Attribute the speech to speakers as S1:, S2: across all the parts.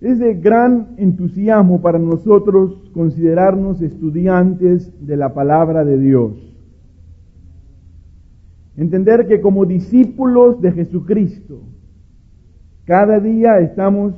S1: Es de gran entusiasmo para nosotros considerarnos estudiantes de la palabra de Dios. Entender que como discípulos de Jesucristo, cada día estamos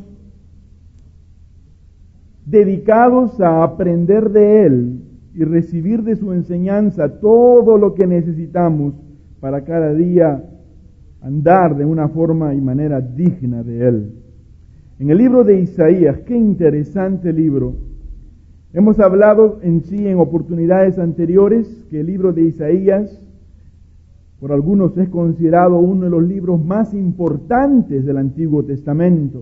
S1: dedicados a aprender de Él y recibir de su enseñanza todo lo que necesitamos para cada día andar de una forma y manera digna de Él. En el libro de Isaías, qué interesante libro. Hemos hablado en sí en oportunidades anteriores que el libro de Isaías, por algunos es considerado uno de los libros más importantes del Antiguo Testamento.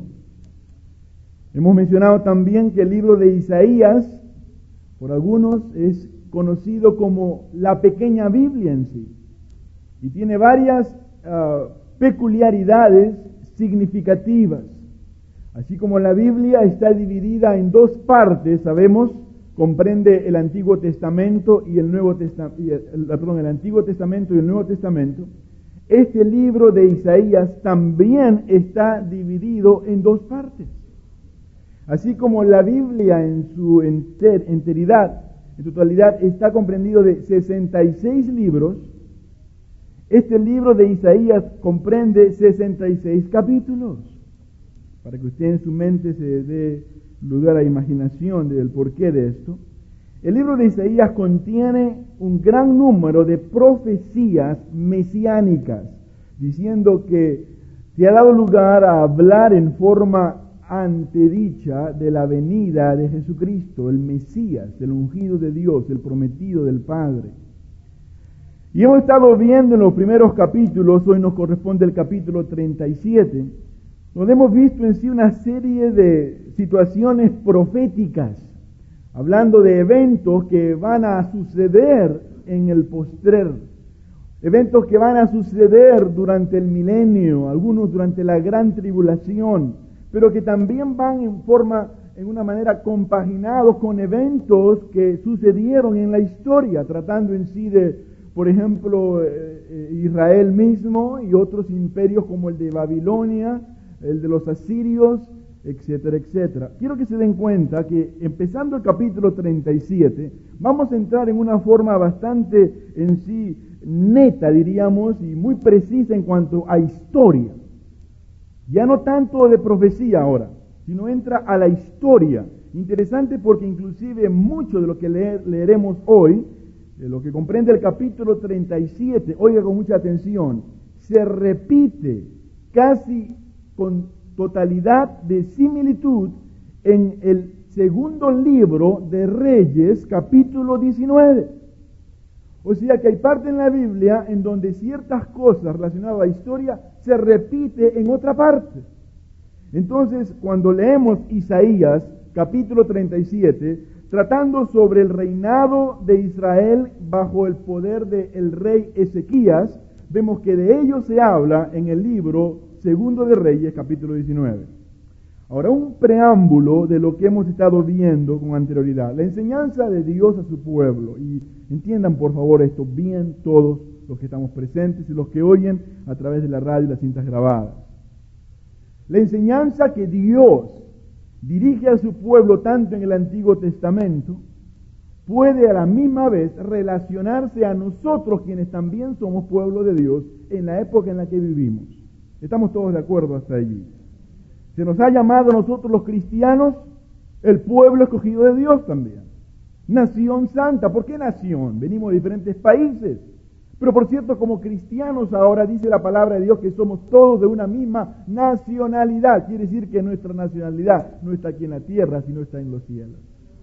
S1: Hemos mencionado también que el libro de Isaías, por algunos, es conocido como la pequeña Biblia en sí. Y tiene varias peculiaridades significativas. Así como la Biblia está dividida en dos partes, sabemos, comprende el Antiguo Testamento y el Nuevo Testamento, el Antiguo Testamento y el Nuevo Testamento. Este libro de Isaías también está dividido en dos partes. Así como la Biblia en su enteridad, en totalidad, está comprendido de 66 libros, este libro de Isaías comprende 66 capítulos. Para que usted en su mente se dé lugar a imaginación del porqué de esto. El libro de Isaías contiene un gran número de profecías mesiánicas, diciendo que se ha dado lugar a hablar en forma antedicha de la venida de Jesucristo, el Mesías, el ungido de Dios, el prometido del Padre. Y hemos estado viendo en los primeros capítulos, hoy nos corresponde el capítulo 37, donde hemos visto en sí una serie de situaciones proféticas, hablando de eventos que van a suceder en el postrer, eventos que van a suceder durante el milenio, algunos durante la gran tribulación, pero que también van en una manera compaginados con eventos que sucedieron en la historia, tratando en sí de, por ejemplo, Israel mismo y otros imperios como el de Babilonia, el de los asirios, etcétera, etcétera. Quiero que se den cuenta que empezando el capítulo 37, vamos a entrar en una forma bastante en sí neta, diríamos, y muy precisa en cuanto a historia. Ya no tanto de profecía ahora, sino entra a la historia. Interesante porque inclusive mucho de lo que leeremos hoy, de lo que comprende el capítulo 37, oiga con mucha atención, se repite casi con totalidad de similitud en el segundo libro de Reyes, capítulo 19. O sea que hay parte en la Biblia en donde ciertas cosas relacionadas a la historia se repite en otra parte. Entonces, cuando leemos Isaías, capítulo 37, tratando sobre el reinado de Israel bajo el poder del rey Ezequías, vemos que de ello se habla en el libro Segundo de Reyes, capítulo 19. Ahora, un preámbulo de lo que hemos estado viendo con anterioridad. La enseñanza de Dios a su pueblo. Y entiendan, por favor, esto bien todos los que estamos presentes y los que oyen a través de la radio y las cintas grabadas. La enseñanza que Dios dirige a su pueblo tanto en el Antiguo Testamento puede a la misma vez relacionarse a nosotros, quienes también somos pueblo de Dios, en la época en la que vivimos. ¿Estamos todos de acuerdo hasta allí? Se nos ha llamado a nosotros los cristianos el pueblo escogido de Dios también. Nación santa. ¿Por qué nación? Venimos de diferentes países. Pero por cierto, como cristianos ahora dice la palabra de Dios que somos todos de una misma nacionalidad. Quiere decir que nuestra nacionalidad no está aquí en la tierra, sino está en los cielos.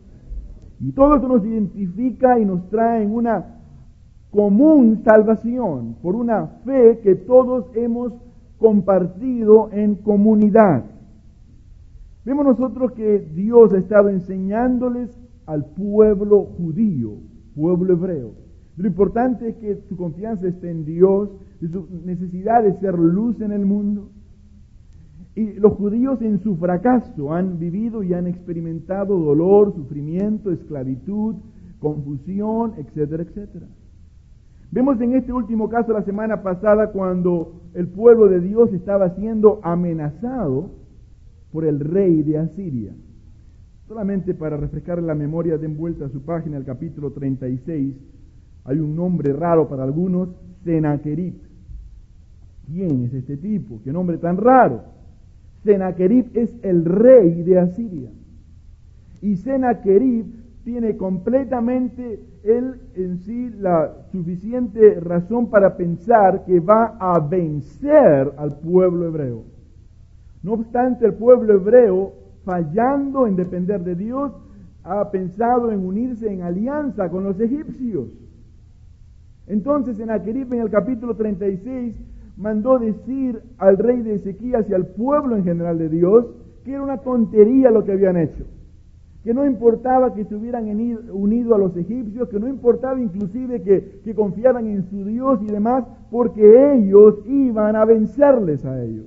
S1: Y todo eso nos identifica y nos trae en una común salvación, por una fe que todos hemos compartido en comunidad. Vemos nosotros que Dios ha estado enseñándoles al pueblo judío, pueblo hebreo. Lo importante es que su confianza esté en Dios, de su necesidad de ser luz en el mundo. Y los judíos en su fracaso han vivido y han experimentado dolor, sufrimiento, esclavitud, confusión, etcétera, etcétera. Vemos en este último caso la semana pasada cuando el pueblo de Dios estaba siendo amenazado por el rey de Asiria. Solamente para refrescar la memoria, den vuelta a su página, el capítulo 36. Hay un nombre raro para algunos, Sennacherib. ¿Quién es este tipo? ¿Qué nombre tan raro? Sennacherib es el rey de Asiria. Y Sennacherib tiene completamente él en sí la suficiente razón para pensar que va a vencer al pueblo hebreo. No obstante, el pueblo hebreo, fallando en depender de Dios, ha pensado en unirse en alianza con los egipcios. Entonces, Sennacherib en el capítulo 36 mandó decir al rey de Ezequías y al pueblo en general de Dios que era una tontería lo que habían hecho, que no importaba que se hubieran unido a los egipcios, que no importaba inclusive que confiaran en su Dios y demás, porque ellos iban a vencerles a ellos.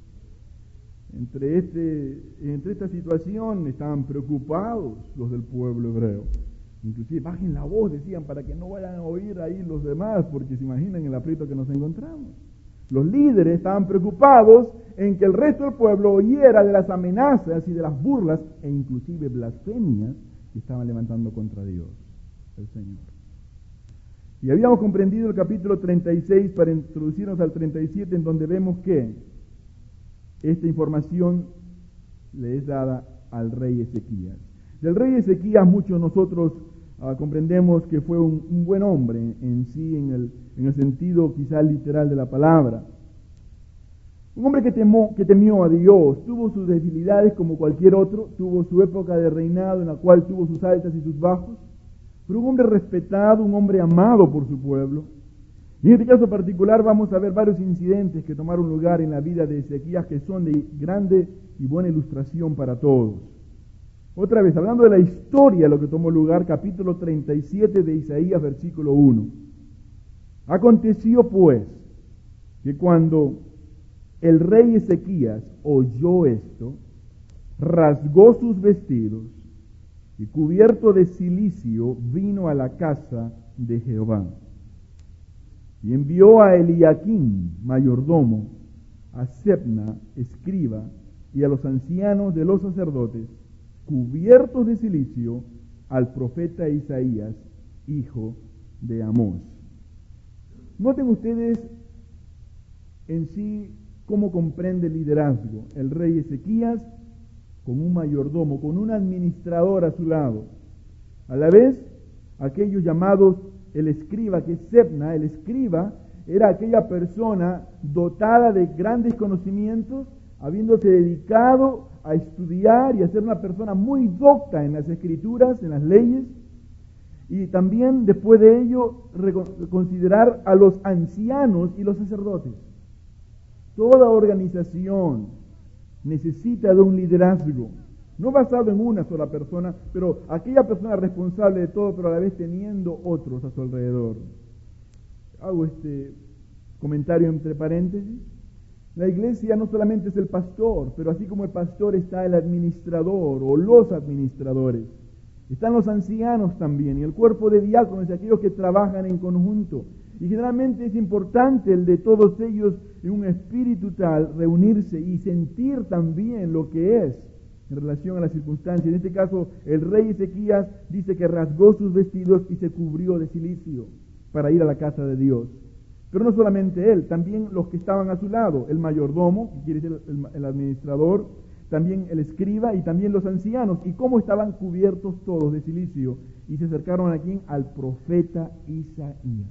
S1: Entre esta situación estaban preocupados los del pueblo hebreo. Inclusive bajen la voz, decían, para que no vayan a oír ahí los demás, porque se imaginan el aprieto que nos encontramos. Los líderes estaban preocupados en que el resto del pueblo oyera de las amenazas y de las burlas e inclusive blasfemias que estaban levantando contra Dios, el Señor. Y habíamos comprendido el capítulo 36 para introducirnos al 37, en donde vemos que esta información le es dada al rey Ezequías. Del rey Ezequías muchos nosotros comprendemos que fue un buen hombre en sí, en el sentido quizá literal de la palabra. Un hombre que temió a Dios, tuvo sus debilidades como cualquier otro, tuvo su época de reinado en la cual tuvo sus altas y sus bajos, pero un hombre respetado, un hombre amado por su pueblo. Y en este caso particular vamos a ver varios incidentes que tomaron lugar en la vida de Ezequías que son de grande y buena ilustración para todos. Otra vez, hablando de la historia, lo que tomó lugar, capítulo 37 de Isaías, versículo 1. Aconteció pues que cuando el rey Ezequías oyó esto, rasgó sus vestidos y cubierto de cilicio vino a la casa de Jehová. Y envió a Eliaquim, mayordomo, a Sebna, escriba, y a los ancianos de los sacerdotes, cubiertos de cilicio, al profeta Isaías, hijo de Amós. Noten ustedes en sí cómo comprende el liderazgo el rey Ezequías con un mayordomo, con un administrador a su lado. A la vez, aquellos llamados el escriba, que es Sebna. El escriba era aquella persona dotada de grandes conocimientos, habiéndose dedicado a estudiar y a ser una persona muy docta en las escrituras, en las leyes, y también después de ello considerar a los ancianos y los sacerdotes. Toda organización necesita de un liderazgo, no basado en una sola persona, pero aquella persona responsable de todo, pero a la vez teniendo otros a su alrededor. Hago este comentario entre paréntesis. La iglesia no solamente es el pastor, pero así como el pastor está el administrador o los administradores. Están los ancianos también y el cuerpo de diáconos y aquellos que trabajan en conjunto. Y generalmente es importante el de todos ellos en un espíritu tal reunirse y sentir también lo que es en relación a las circunstancias. En este caso, el rey Ezequías dice que rasgó sus vestidos y se cubrió de cilicio para ir a la casa de Dios. Pero no solamente él, también los que estaban a su lado, el mayordomo, que quiere decir el administrador, también el escriba y también los ancianos. ¿Y cómo estaban cubiertos todos de cilicio? Y se acercaron aquí al profeta Isaías.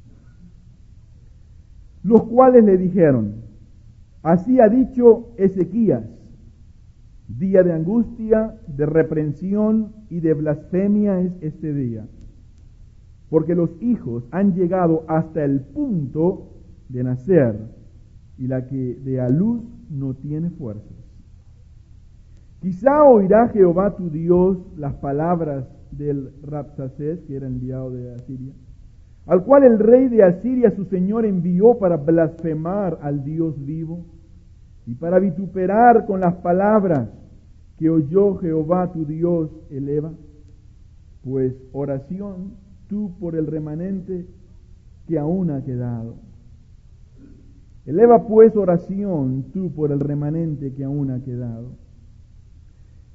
S1: Los cuales le dijeron: así ha dicho Ezequías, día de angustia, de reprensión y de blasfemia es este día. Porque los hijos han llegado hasta el punto de nacer, y la que de a luz no tiene fuerzas. Quizá oirá Jehová tu Dios las palabras del Rabsacés, que era enviado de Asiria, al cual el rey de Asiria su señor envió para blasfemar al Dios vivo, y para vituperar con las palabras que oyó Jehová tu Dios eleva. Pues oración tú por el remanente que aún ha quedado. Eleva pues oración tú por el remanente que aún ha quedado.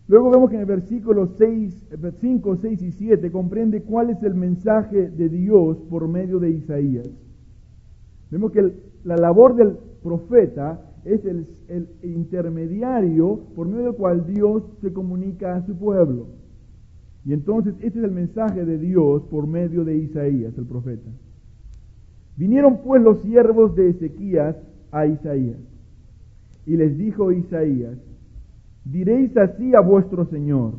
S1: Luego vemos que en el versículo 5, 6 y 7 comprende cuál es el mensaje de Dios por medio de Isaías. Vemos que la labor del profeta es el intermediario por medio del cual Dios se comunica a su pueblo. Y entonces este es el mensaje de Dios por medio de Isaías, el profeta. Vinieron pues los siervos de Ezequías a Isaías, y les dijo Isaías: diréis así a vuestro Señor: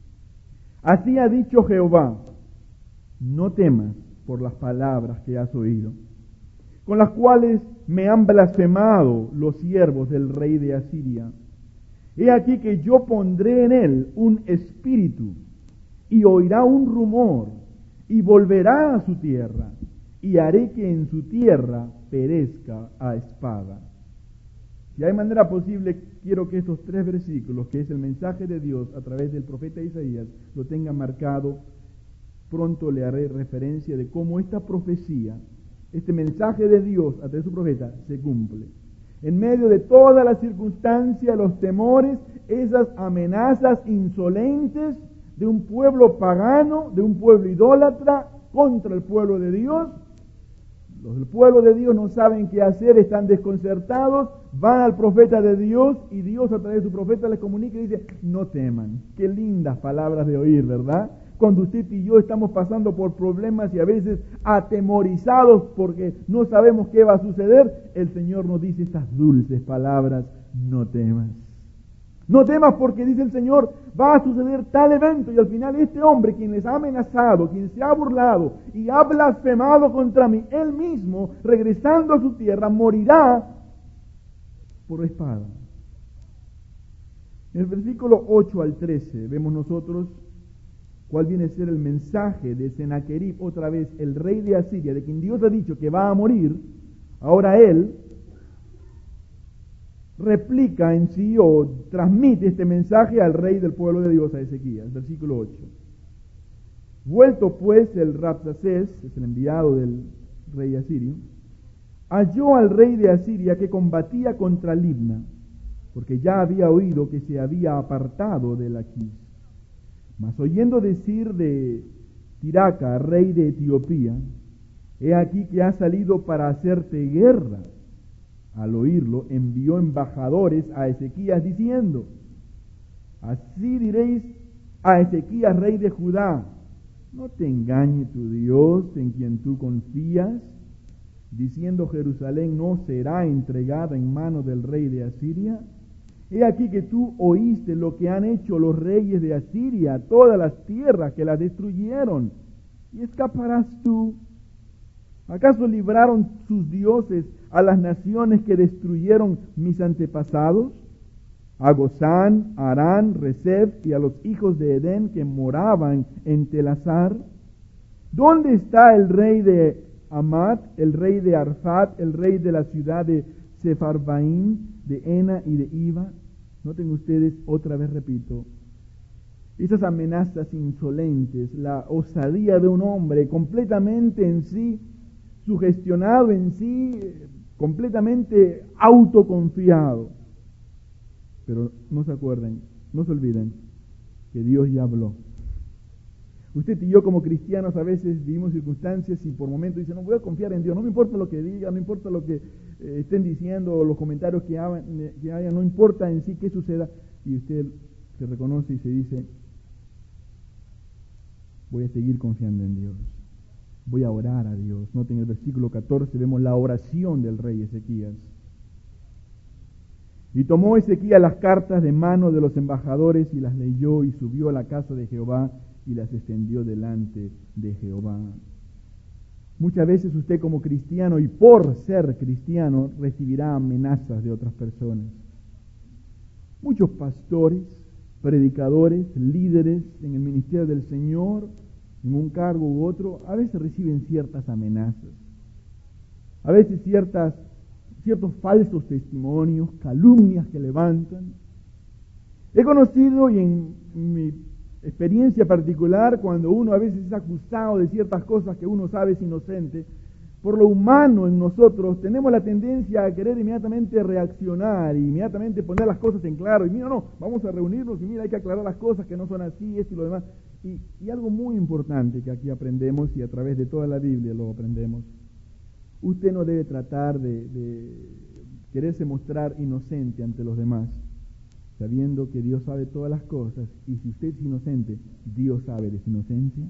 S1: así ha dicho Jehová, no temas por las palabras que has oído, con las cuales me han blasfemado los siervos del rey de Asiria. He aquí que yo pondré en él un espíritu, y oirá un rumor, y volverá a su tierra, y haré que en su tierra perezca a espada. Si hay manera posible, quiero que estos 3 versículos, que es el mensaje de Dios a través del profeta Isaías, lo tengan marcado. Pronto le haré referencia de cómo esta profecía, este mensaje de Dios a través de su profeta, se cumple. En medio de todas las circunstancias, los temores, esas amenazas insolentes de un pueblo pagano, de un pueblo idólatra contra el pueblo de Dios. Los del pueblo de Dios no saben qué hacer, están desconcertados, van al profeta de Dios y Dios a través de su profeta les comunica y dice: no teman. Qué lindas palabras de oír, ¿verdad? Cuando usted y yo estamos pasando por problemas y a veces atemorizados porque no sabemos qué va a suceder, el Señor nos dice estas dulces palabras: no temas. No temas, porque dice el Señor, va a suceder tal evento, y al final este hombre, quien les ha amenazado, quien se ha burlado y ha blasfemado contra mí, él mismo, regresando a su tierra, morirá por espada. En el versículo 8 al 13 vemos nosotros cuál viene a ser el mensaje de Sennacherib, otra vez el rey de Asiria, de quien Dios ha dicho que va a morir. Ahora él replica en sí o transmite este mensaje al rey del pueblo de Dios, a Ezequías. Versículo 8. Vuelto pues el Rabsacés, es el enviado del rey asirio, halló al rey de Asiria que combatía contra Libna, porque ya había oído que se había apartado de Laquis. Mas oyendo decir de Tiraca, rey de Etiopía: he aquí que ha salido para hacerte guerra. Al oírlo, envió embajadores a Ezequías diciendo: así diréis a Ezequías, rey de Judá: no te engañe tu Dios en quien tú confías, diciendo: Jerusalén no será entregada en manos del rey de Asiria. He aquí que tú oíste lo que han hecho los reyes de Asiria, todas las tierras que las destruyeron, y escaparás tú. ¿Acaso libraron sus dioses a las naciones que destruyeron mis antepasados? A Gozán, Arán, Rezef y a los hijos de Edén que moraban en Telasar. ¿Dónde está el rey de Amat, el rey de Arfat, el rey de la ciudad de Sefarvaim, de Ena y de Iva? Noten ustedes, otra vez repito, esas amenazas insolentes, la osadía de un hombre completamente en sí, sugestionado en sí, completamente autoconfiado. Pero no se acuerden, no se olviden que Dios ya habló. Usted y yo como cristianos a veces vivimos circunstancias y por momentos dicen: no voy a confiar en Dios, no me importa lo que diga, no importa lo que estén diciendo o los comentarios que haya, no importa en sí qué suceda. Y usted se reconoce y se dice: voy a seguir confiando en Dios, voy a orar a Dios. Noten el versículo 14, vemos la oración del rey Ezequías. Y tomó Ezequías las cartas de mano de los embajadores y las leyó, y subió a la casa de Jehová y las extendió delante de Jehová. Muchas veces usted como cristiano, y por ser cristiano, recibirá amenazas de otras personas. Muchos pastores, predicadores, líderes en el ministerio del Señor, en un cargo u otro, a veces reciben ciertas amenazas. A veces ciertos falsos testimonios, calumnias que levantan. He conocido, y en mi experiencia particular, cuando uno a veces es acusado de ciertas cosas que uno sabe es inocente, por lo humano en nosotros, tenemos la tendencia a querer inmediatamente reaccionar, y inmediatamente poner las cosas en claro, y mira, no, vamos a reunirnos, y mira, hay que aclarar las cosas que no son así, esto y lo demás. Y algo muy importante que aquí aprendemos, y a través de toda la Biblia lo aprendemos, usted no debe tratar de quererse mostrar inocente ante los demás, sabiendo que Dios sabe todas las cosas, y si usted es inocente, Dios sabe de su inocencia.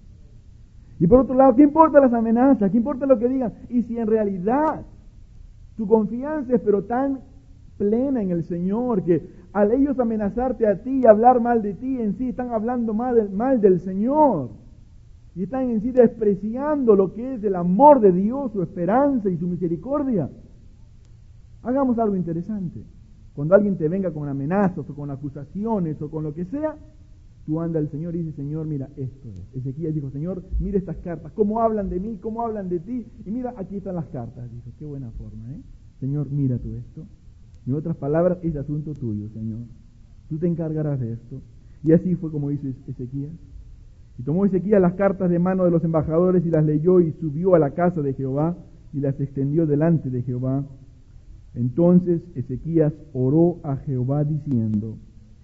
S1: Y por otro lado, ¿qué importa las amenazas? ¿Qué importa lo que digan? Y si en realidad tu confianza es pero tan plena en el Señor, que al ellos amenazarte a ti y hablar mal de ti, en sí están hablando mal del Señor, y están en sí despreciando lo que es el amor de Dios, su esperanza y su misericordia. Hagamos algo interesante. Cuando alguien te venga con amenazas o con acusaciones o con lo que sea, tú anda al Señor y dices, Señor, mira, esto es. Ezequías dijo, Señor, mira estas cartas, cómo hablan de mí, cómo hablan de ti, y mira, aquí están las cartas. Dijo, qué buena forma, ¿eh? Señor, mira tú esto. En otras palabras, es asunto tuyo, Señor. Tú te encargarás de esto. Y así fue como hizo Ezequías. Y tomó Ezequías las cartas de mano de los embajadores y las leyó y subió a la casa de Jehová y las extendió delante de Jehová. Entonces Ezequías oró a Jehová diciendo,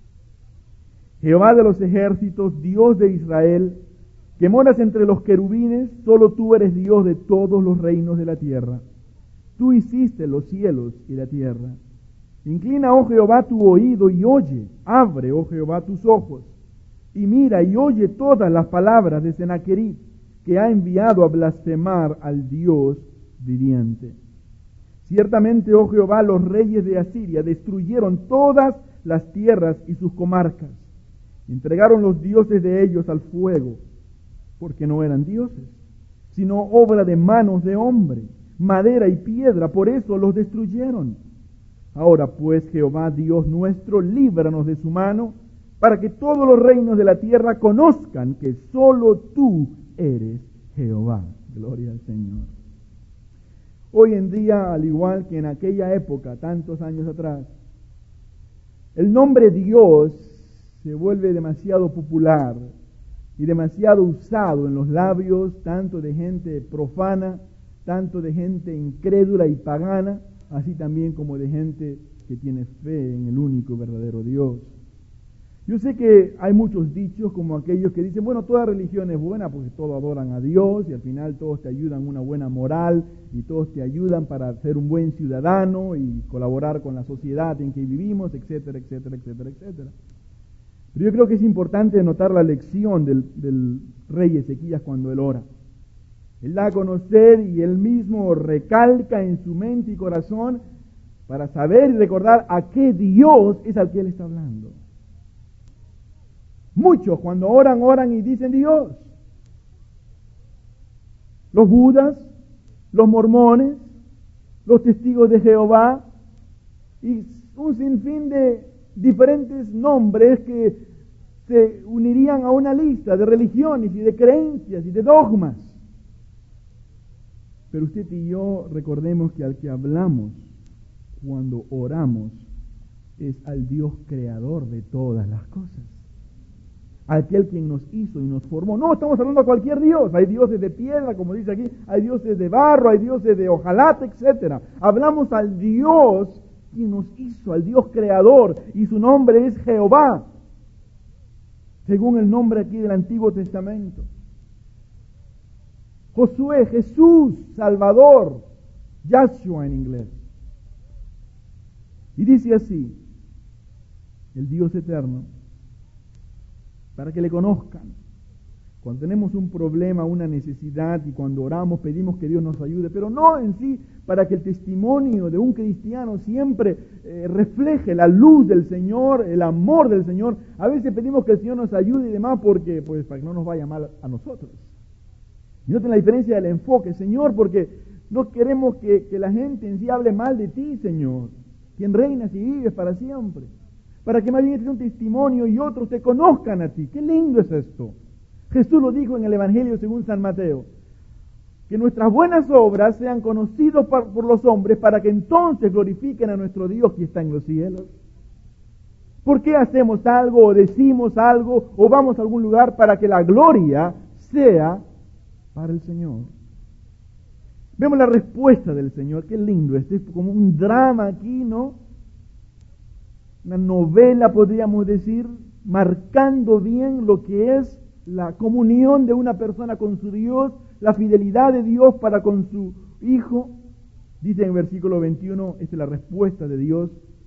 S1: Jehová de los ejércitos, Dios de Israel, que moras entre los querubines, solo tú eres Dios de todos los reinos de la tierra. Tú hiciste los cielos y la tierra. Inclina, oh Jehová, tu oído y oye. Abre, oh Jehová, tus ojos. Y mira y oye todas las palabras de Sennacherib, que ha enviado a blasfemar al Dios viviente. Ciertamente, oh Jehová, los reyes de Asiria destruyeron todas las tierras y sus comarcas. Entregaron los dioses de ellos al fuego, porque no eran dioses, sino obra de manos de hombre, madera y piedra, por eso los destruyeron. Ahora pues, Jehová Dios nuestro, líbranos de su mano, para que todos los reinos de la tierra conozcan que solo tú eres Jehová. Gloria al Señor. Hoy en día, al igual que en aquella época, tantos años atrás, el nombre Dios se vuelve demasiado popular y demasiado usado en los labios tanto de gente profana, tanto de gente incrédula y pagana, así también como de gente que tiene fe en el único verdadero Dios. Yo sé que hay muchos dichos como aquellos que dicen, bueno, toda religión es buena porque todos adoran a Dios y al final todos te ayudan a una buena moral y todos te ayudan para ser un buen ciudadano y colaborar con la sociedad en que vivimos, etcétera, etcétera, etcétera, etcétera. Pero yo creo que es importante notar la lección del rey Ezequías cuando él ora. Él da a conocer y él mismo recalca en su mente y corazón para saber y recordar a qué Dios es al que él está hablando. Muchos cuando oran y dicen Dios. Los budas, los mormones, los testigos de Jehová y un sinfín de diferentes nombres que se unirían a una lista de religiones y de creencias y de dogmas. Pero usted y yo recordemos que al que hablamos cuando oramos es al Dios creador de todas las cosas. Aquel quien nos hizo y nos formó. No estamos hablando a cualquier Dios. Hay dioses de piedra, como dice aquí, hay dioses de barro, hay dioses de hojalata, etc. Hablamos al Dios quien nos hizo, al Dios creador, y su nombre es Jehová, según el nombre aquí del Antiguo Testamento. Josué, Jesús, Salvador, Yahshua en inglés. Y dice así, el Dios eterno, para que le conozcan. Cuando tenemos un problema, una necesidad, y cuando oramos pedimos que Dios nos ayude, pero no en sí para que el testimonio de un cristiano siempre refleje la luz del Señor, el amor del Señor. A veces pedimos que el Señor nos ayude y demás porque, pues, para que no nos vaya mal a nosotros. Y noten la diferencia del enfoque, Señor, porque no queremos que la gente en sí hable mal de ti, Señor, quien reinas y vives para siempre. Para que más bien este sea un testimonio y otros te conozcan a ti. ¡Qué lindo es esto! Jesús lo dijo en el Evangelio según San Mateo, que nuestras buenas obras sean conocidas por los hombres para que entonces glorifiquen a nuestro Dios que está en los cielos. ¿Por qué hacemos algo o decimos algo o vamos a algún lugar? Para que la gloria sea para el Señor. Vemos la respuesta del Señor. Qué lindo, este es como un drama aquí, ¿no? Una novela, podríamos decir, marcando bien lo que es la comunión de una persona con su Dios, la fidelidad de Dios para con su Hijo. Dice en el versículo 21, esta es la respuesta de Dios,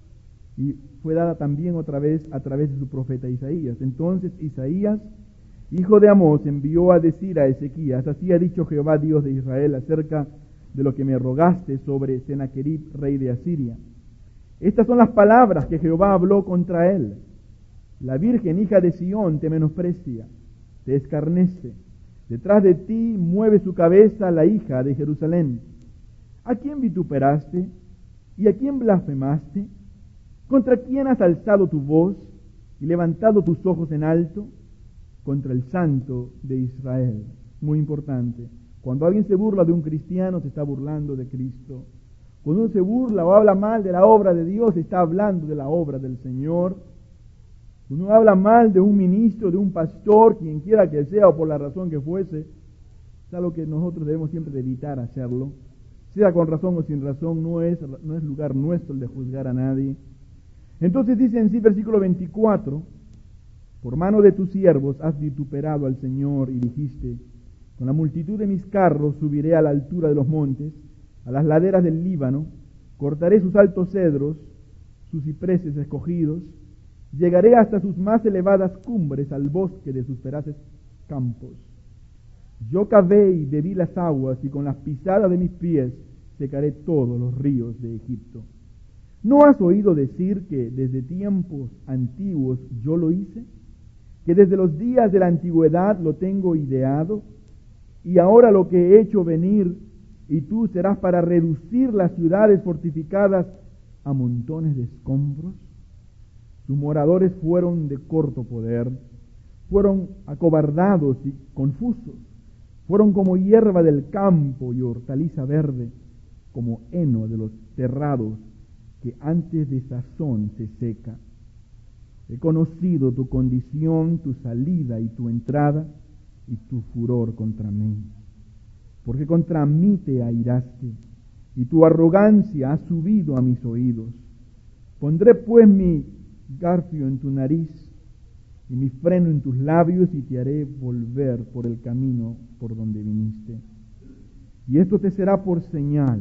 S1: y fue dada también otra vez a través de su profeta Isaías. Entonces Isaías, hijo de Amós, envió a decir a Ezequías: así ha dicho Jehová, Dios de Israel, acerca de lo que me rogaste sobre Sennacherib, rey de Asiria. Estas son las palabras que Jehová habló contra él. La virgen hija de Sión te menosprecia, te escarnece. Detrás de ti mueve su cabeza la hija de Jerusalén. ¿A quién vituperaste? ¿Y a quién blasfemaste? ¿Contra quién has alzado tu voz y levantado tus ojos en alto? Contra el Santo de Israel. Muy importante. Cuando alguien se burla de un cristiano, se está burlando de Cristo. Cuando uno se burla o habla mal de la obra de Dios, está hablando de la obra del Señor. Cuando uno habla mal de un ministro, de un pastor, quien quiera que sea o por la razón que fuese, es algo que nosotros debemos siempre de evitar hacerlo. Sea con razón o sin razón, no es lugar nuestro el de juzgar a nadie. Entonces dice en sí, versículo 24, por mano de tus siervos has vituperado al Señor y dijiste: con la multitud de mis carros subiré a la altura de los montes, a las laderas del Líbano, cortaré sus altos cedros, sus cipreses escogidos, llegaré hasta sus más elevadas cumbres, al bosque de sus feraces campos. Yo cavé y bebí las aguas, y con las pisadas de mis pies secaré todos los ríos de Egipto. ¿No has oído decir que desde tiempos antiguos yo lo hice? ¿Que desde los días de la antigüedad lo tengo ideado? Y ahora lo que he hecho venir, y tú serás para reducir las ciudades fortificadas a montones de escombros. Sus moradores fueron de corto poder, fueron acobardados y confusos, fueron como hierba del campo y hortaliza verde, como heno de los terrados que antes de sazón se seca. He conocido tu condición, tu salida y tu entrada, y tu furor contra mí. Porque contra mí te airaste, y tu arrogancia ha subido a mis oídos. Pondré pues mi garfio en tu nariz, y mi freno en tus labios, y te haré volver por el camino por donde viniste. Y esto te será por señal.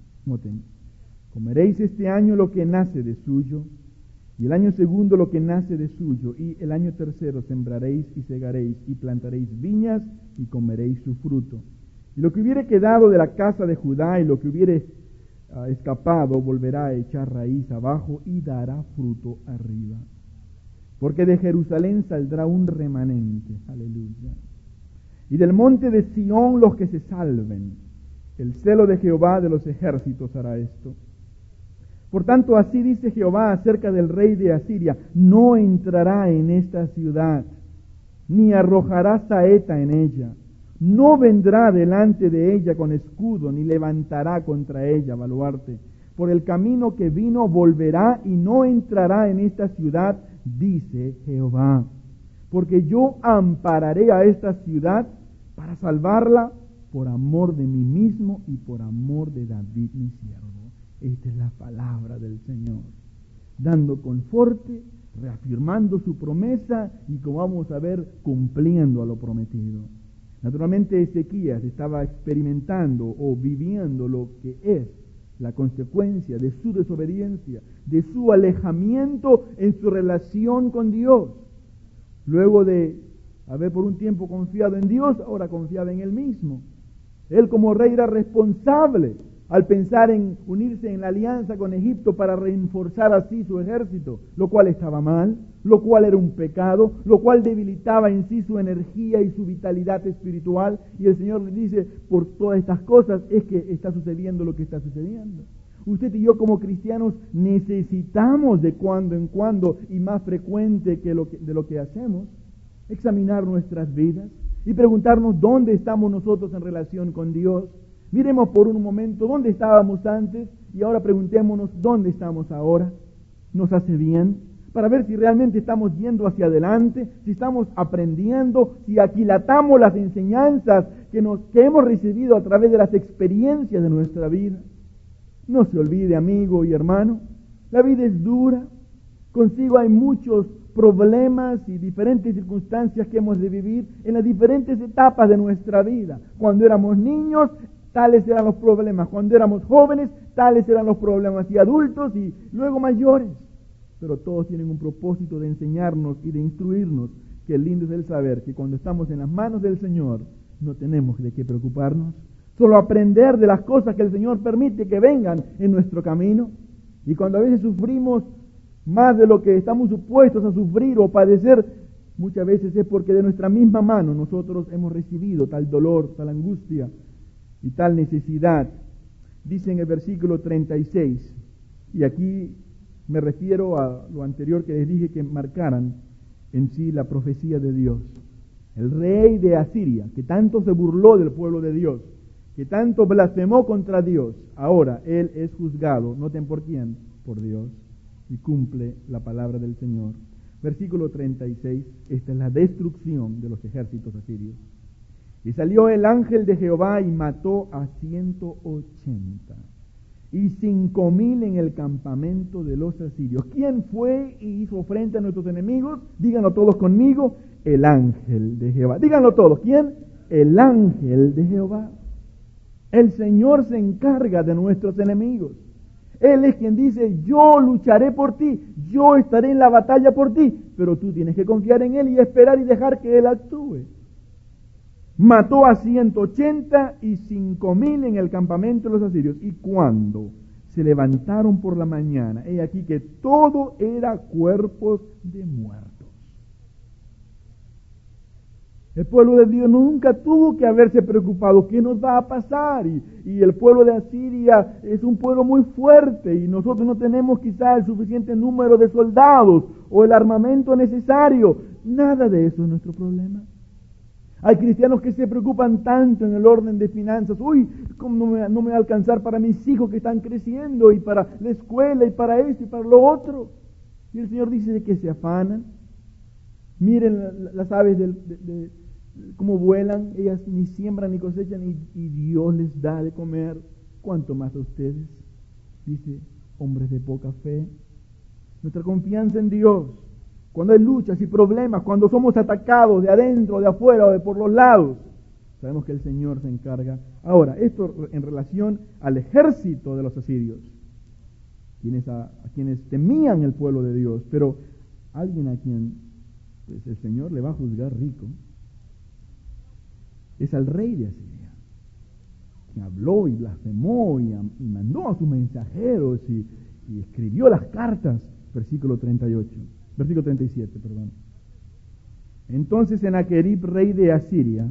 S1: Comeréis este año lo que nace de suyo, y el año segundo lo que nace de suyo, y el año tercero sembraréis y segaréis, y plantaréis viñas, y comeréis su fruto. Y lo que hubiere quedado de la casa de Judá, y lo que hubiere escapado, volverá a echar raíz abajo, y dará fruto arriba. Porque de Jerusalén saldrá un remanente, aleluya. Y del monte de Sión los que se salven. El celo de Jehová de los ejércitos hará esto. Por tanto, así dice Jehová acerca del rey de Asiria: no entrará en esta ciudad, ni arrojará saeta en ella. No vendrá delante de ella con escudo, ni levantará contra ella baluarte. Por el camino que vino volverá y no entrará en esta ciudad, dice Jehová. Porque yo ampararé a esta ciudad para salvarla por amor de mí mismo y por amor de David mi siervo. Esta es la palabra del Señor, dando conforte, reafirmando su promesa y, como vamos a ver, cumpliendo a lo prometido. Naturalmente Ezequías estaba experimentando o viviendo lo que es la consecuencia de su desobediencia, de su alejamiento en su relación con Dios. Luego de haber por un tiempo confiado en Dios, ahora confiaba en él mismo. Él como rey era responsable al pensar en unirse en la alianza con Egipto para reforzar así su ejército, lo cual estaba mal, lo cual era un pecado, lo cual debilitaba en sí su energía y su vitalidad espiritual. Y el Señor le dice: por todas estas cosas es que está sucediendo lo que está sucediendo. Usted y yo como cristianos necesitamos de cuando en cuando, y más frecuente de lo que hacemos, examinar nuestras vidas y preguntarnos dónde estamos nosotros en relación con Dios. Miremos por un momento dónde estábamos antes y ahora preguntémonos dónde estamos ahora. ¿Nos hace bien? Para ver si realmente estamos yendo hacia adelante, si estamos aprendiendo, si aquilatamos las enseñanzas que hemos recibido a través de las experiencias de nuestra vida. No se olvide, amigo y hermano, la vida es dura, consigo hay muchos problemas y diferentes circunstancias que hemos de vivir en las diferentes etapas de nuestra vida. Cuando éramos niños, tales eran los problemas. Cuando éramos jóvenes, tales eran los problemas. Y adultos y luego mayores. Pero todos tienen un propósito de enseñarnos y de instruirnos. Qué lindo es el saber que cuando estamos en las manos del Señor, no tenemos de qué preocuparnos. Solo aprender de las cosas que el Señor permite que vengan en nuestro camino. Y cuando a veces sufrimos más de lo que estamos supuestos a sufrir o padecer, muchas veces es porque de nuestra misma mano nosotros hemos recibido tal dolor, tal angustia y tal necesidad. Dice en el versículo 36, y aquí me refiero a lo anterior que les dije que marcaran en sí la profecía de Dios. El rey de Asiria, que tanto se burló del pueblo de Dios, que tanto blasfemó contra Dios, ahora él es juzgado, noten por quién, por Dios, y cumple la palabra del Señor. Versículo 36, esta es la destrucción de los ejércitos asirios. Y salió el ángel de Jehová y mató a 180, y 5,000 en el campamento de los asirios. ¿Quién fue y hizo frente a nuestros enemigos? Díganlo todos conmigo, el ángel de Jehová. Díganlo todos, ¿quién? El ángel de Jehová. El Señor se encarga de nuestros enemigos. Él es quien dice, yo lucharé por ti, yo estaré en la batalla por ti, pero tú tienes que confiar en Él y esperar y dejar que Él actúe. Mató a 180 y 5,000 en el campamento de los asirios. Y cuando se levantaron por la mañana, he aquí que todo era cuerpos de muertos. El pueblo de Dios nunca tuvo que haberse preocupado, ¿qué nos va a pasar? Y el pueblo de Asiria es un pueblo muy fuerte y nosotros no tenemos quizá el suficiente número de soldados o el armamento necesario. Nada de eso es nuestro problema. Hay cristianos que se preocupan tanto en el orden de finanzas. Uy, ¿cómo no me va a alcanzar para mis hijos que están creciendo y para la escuela y para esto y para lo otro? Y el Señor dice de que se afanan. Miren las aves cómo vuelan, ellas ni siembran ni cosechan y Dios les da de comer. ¿Cuánto más a ustedes? Dice, hombres de poca fe. Nuestra confianza en Dios, cuando hay luchas y problemas, cuando somos atacados de adentro, de afuera o de por los lados, sabemos que el Señor se encarga. Ahora, esto en relación al ejército de los asirios, a quienes temían el pueblo de Dios, pero alguien a quien pues, el Señor le va a juzgar rico, es al rey de Asiria, quien habló y blasfemó y mandó a sus mensajeros y escribió las cartas, versículo 37, perdón. Entonces Sennacherib, rey de Asiria,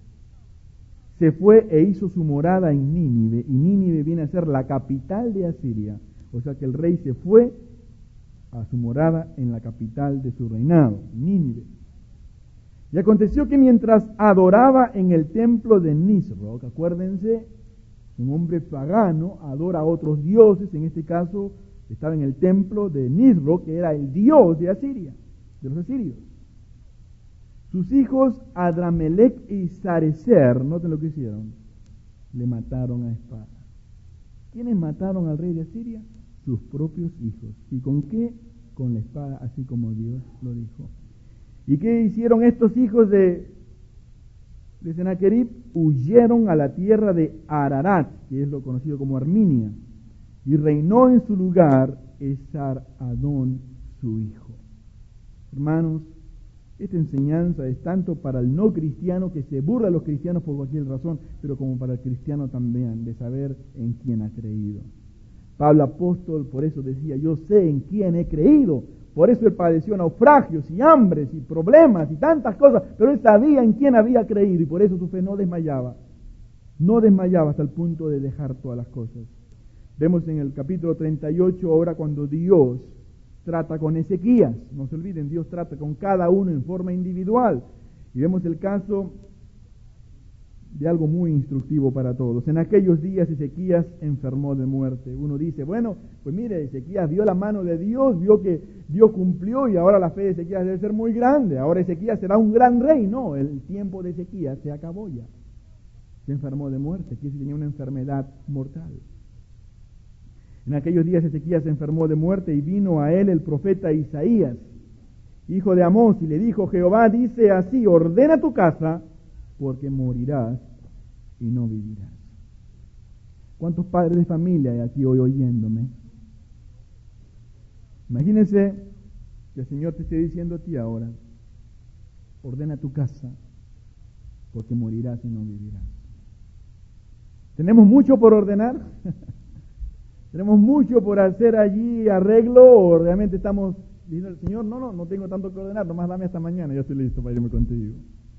S1: se fue e hizo su morada en Nínive, y Nínive viene a ser la capital de Asiria, o sea que el rey se fue a su morada en la capital de su reinado, Nínive. Y aconteció que mientras adoraba en el templo de Nisroch, acuérdense, un hombre pagano adora a otros dioses, en este caso estaba en el templo de Nisroch, que era el dios de Asiria, de los asirios. Sus hijos Adramelech y Sarecer, noten lo que hicieron, le mataron a espada. ¿Quiénes mataron al rey de Asiria? Sus propios hijos. ¿Y con qué? Con la espada, así como Dios lo dijo. ¿Y qué hicieron estos hijos de Sennacherib? Huyeron a la tierra de Ararat, que es lo conocido como Arminia, y reinó en su lugar Esar-Adón, su hijo. Hermanos, esta enseñanza es tanto para el no cristiano que se burla a los cristianos por cualquier razón, pero como para el cristiano también, de saber en quién ha creído. Pablo apóstol por eso decía, yo sé en quién he creído. Por eso él padeció naufragios y hambres y problemas y tantas cosas, pero él sabía en quién había creído y por eso su fe no desmayaba. No desmayaba hasta el punto de dejar todas las cosas. Vemos en el capítulo 38 ahora cuando Dios trata con Ezequías. No se olviden, Dios trata con cada uno en forma individual. Y vemos el caso de algo muy instructivo para todos. En aquellos días Ezequías enfermó de muerte. Uno dice, bueno, pues mire, Ezequías vio la mano de Dios, vio que Dios cumplió y ahora la fe de Ezequías debe ser muy grande. Ahora Ezequías será un gran rey. No, el tiempo de Ezequías se acabó ya. se enfermó de muerte, que tenía una enfermedad mortal. En aquellos días Ezequías se enfermó de muerte y vino a él el profeta Isaías, hijo de Amós, y le dijo: Jehová dice así, ordena tu casa, porque morirás y no vivirás. ¿Cuántos padres de familia hay aquí hoy oyéndome? Imagínense que el Señor te esté diciendo a ti ahora: ordena tu casa, porque morirás y no vivirás. ¿Tenemos mucho por ordenar? ¿Tenemos mucho por hacer allí arreglo? ¿O realmente estamos diciendo al Señor: no tengo tanto que ordenar, nomás dame hasta mañana, yo estoy listo para irme contigo?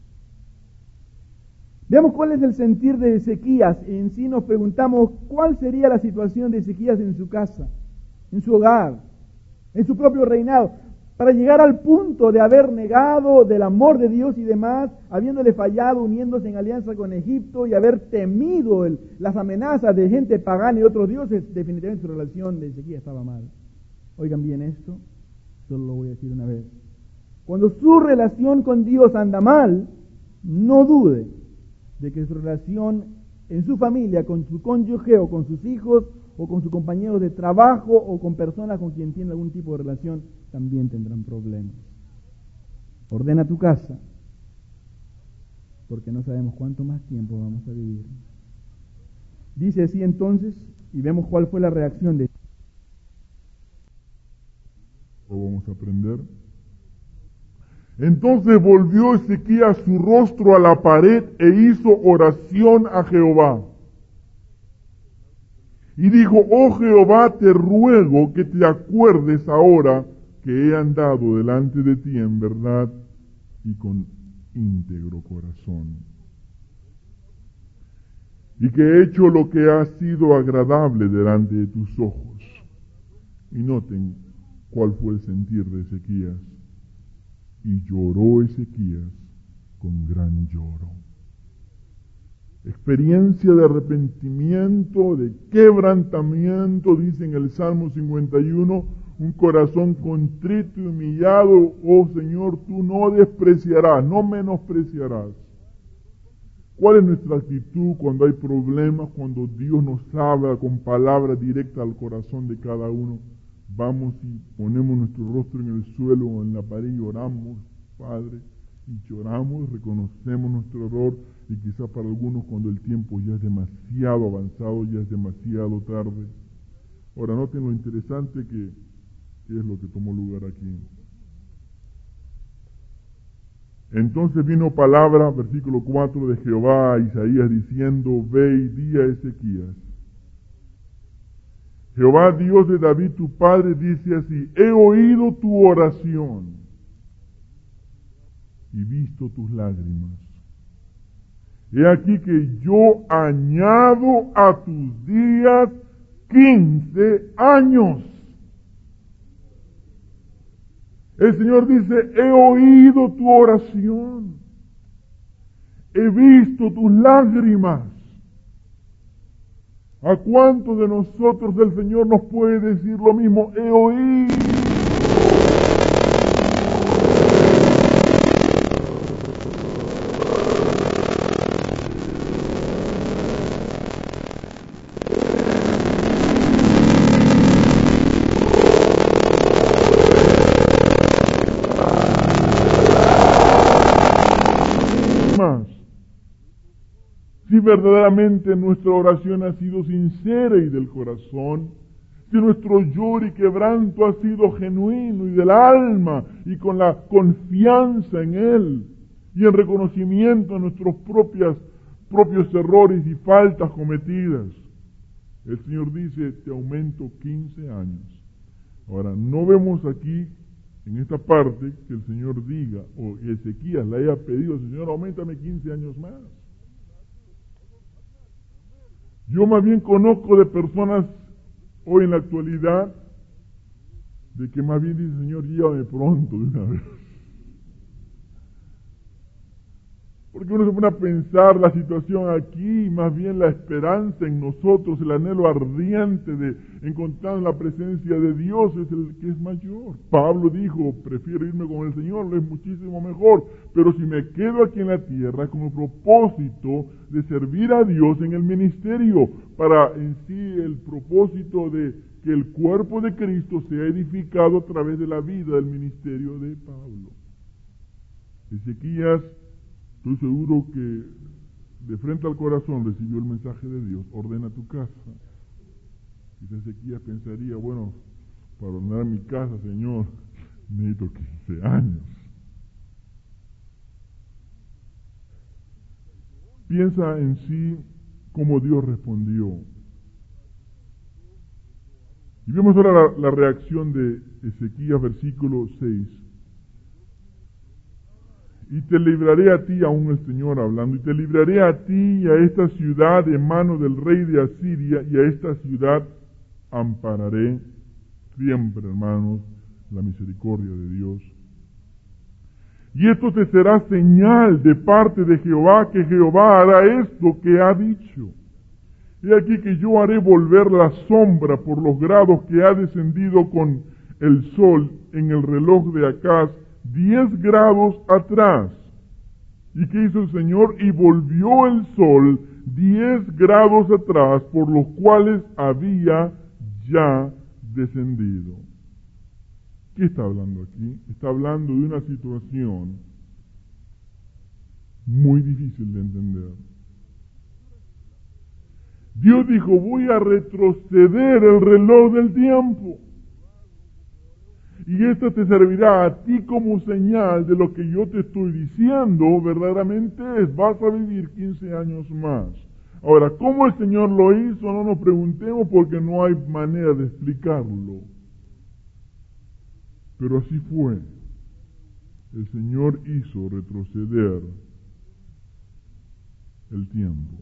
S1: Veamos cuál es el sentir de Ezequías. En sí nos preguntamos cuál sería la situación de Ezequías en su casa, en su hogar, en su propio reinado, para llegar al punto de haber negado del amor de Dios y demás, habiéndole fallado uniéndose en alianza con Egipto y haber temido las amenazas de gente pagana y otros dioses. Definitivamente su relación de Ezequías estaba mal. Oigan bien esto, solo lo voy a decir una vez. Cuando su relación con Dios anda mal, no dude de que su relación en su familia, con su cónyuge o con sus hijos o con sus compañeros de trabajo o con personas con quien tiene algún tipo de relación, también tendrán problemas. Ordena tu casa, porque no sabemos cuánto más tiempo vamos a vivir. Dice así entonces, y vemos cuál fue la reacción de...
S2: Vamos a aprender. Entonces volvió Ezequías su rostro a la pared e hizo oración a Jehová. Y dijo: oh Jehová, te ruego que te acuerdes ahora que he andado delante de ti en verdad y con íntegro corazón, y que he hecho lo que ha sido agradable delante de tus ojos. Y noten cuál fue el sentir de Ezequías. Y lloró Ezequías con gran lloro. Experiencia de arrepentimiento, de quebrantamiento, dice en el Salmo 51, un corazón contrito y humillado. Oh Señor, tú no despreciarás, no menospreciarás. ¿Cuál es nuestra actitud cuando hay problemas, cuando Dios nos habla con palabra directa al corazón de cada uno? Vamos y ponemos nuestro rostro en el suelo o en la pared y oramos, Padre, y lloramos, reconocemos nuestro error, y quizás para algunos cuando el tiempo ya es demasiado avanzado, ya es demasiado tarde. Ahora noten lo interesante que es lo que tomó lugar aquí. Entonces vino palabra, versículo 4, de Jehová a Isaías diciendo: ve y di a Ezequías: Jehová Dios de David tu padre dice así: he oído tu oración y visto tus lágrimas. He aquí que yo añado a tus días 15 años. El Señor dice: he oído tu oración, he visto tus lágrimas. ¿A cuántos de nosotros el Señor nos puede decir lo mismo? He oído. Si verdaderamente nuestra oración ha sido sincera y del corazón, si nuestro lloro y quebranto ha sido genuino y del alma y con la confianza en Él y en reconocimiento de nuestros propios errores y faltas cometidas, el Señor dice: te aumento 15 años. Ahora, no vemos aquí en esta parte que el Señor diga, o Ezequías le haya pedido al Señor: auméntame 15 años más. Yo más bien conozco de personas hoy en la actualidad de que más bien dicen: Señor, llévame pronto de una vez. porque uno se pone a pensar la situación aquí, más bien la esperanza en nosotros, el anhelo ardiente de encontrar la presencia de Dios es el que es mayor. Pablo dijo, prefiero irme con el Señor, lo es muchísimo mejor, pero si me quedo aquí en la tierra con el propósito de servir a Dios en el ministerio, para en sí el propósito de que el cuerpo de Cristo sea edificado a través de la vida del ministerio de Pablo. Ezequías, estoy seguro que de frente al corazón recibió el mensaje de Dios, ordena tu casa. Quizás Ezequías pensaría, bueno, para ordenar mi casa, Señor, necesito 15 años. Piensa en sí cómo Dios respondió. Y vemos ahora la reacción de Ezequías, versículo 6. Y te libraré a ti, aún el Señor hablando, y te libraré a ti y a esta ciudad de mano del rey de Asiria, y a esta ciudad ampararé siempre, hermanos, la misericordia de Dios. Y esto te será señal de parte de Jehová, que Jehová hará esto que ha dicho. He aquí que yo haré volver la sombra por los grados que ha descendido con el sol en el reloj de Acaz, 10 grados atrás. ¿Y qué hizo el Señor? Y volvió el sol 10 grados atrás, por los cuales había ya descendido. ¿Qué está hablando aquí? Está hablando de una situación muy difícil de entender. Dios dijo, voy a retroceder el reloj del tiempo. Y esto te servirá a ti como señal de lo que yo te estoy diciendo, verdaderamente vas a vivir 15 años más. Ahora, ¿cómo el Señor lo hizo? No nos preguntemos porque no hay manera de explicarlo. Pero así fue. El Señor hizo retroceder el tiempo.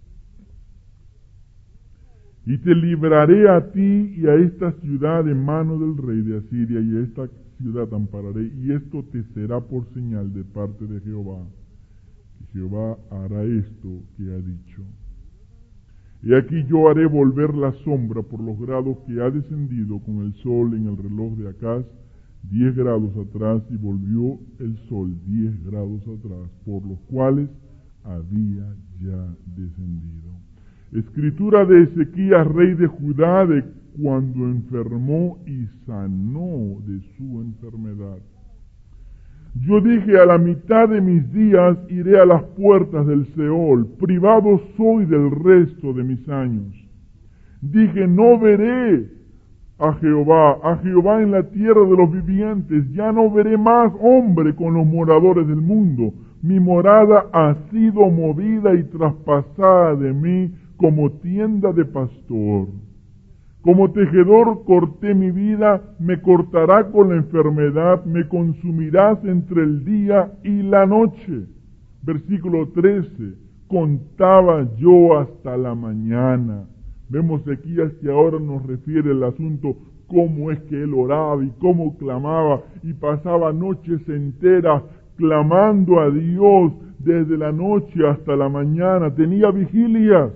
S2: Y te libraré a ti y a esta ciudad de mano del rey de Asiria, y a esta ciudad ampararé, y esto te será por señal de parte de Jehová, que Jehová hará esto que ha dicho. Y aquí yo haré volver la sombra por los grados que ha descendido con el sol en el reloj de Acaz, 10 grados atrás, y volvió el sol 10 grados atrás, por los cuales había ya descendido. Escritura de Ezequías, rey de Judá, de cuando enfermó y sanó de su enfermedad. Yo dije, a la mitad de mis días iré a las puertas del Seol, privado soy del resto de mis años. Dije, no veré a Jehová en la tierra de los vivientes, ya no veré más hombre con los moradores del mundo. Mi morada ha sido movida y traspasada de mí como tienda de pastor. Como tejedor corté mi vida, me cortará con la enfermedad, me consumirás entre el día y la noche. Versículo 13, contaba yo hasta la mañana. Vemos aquí que ahora nos refiere el asunto, cómo es que él oraba y cómo clamaba, y pasaba noches enteras clamando a Dios desde la noche hasta la mañana, tenía vigilias.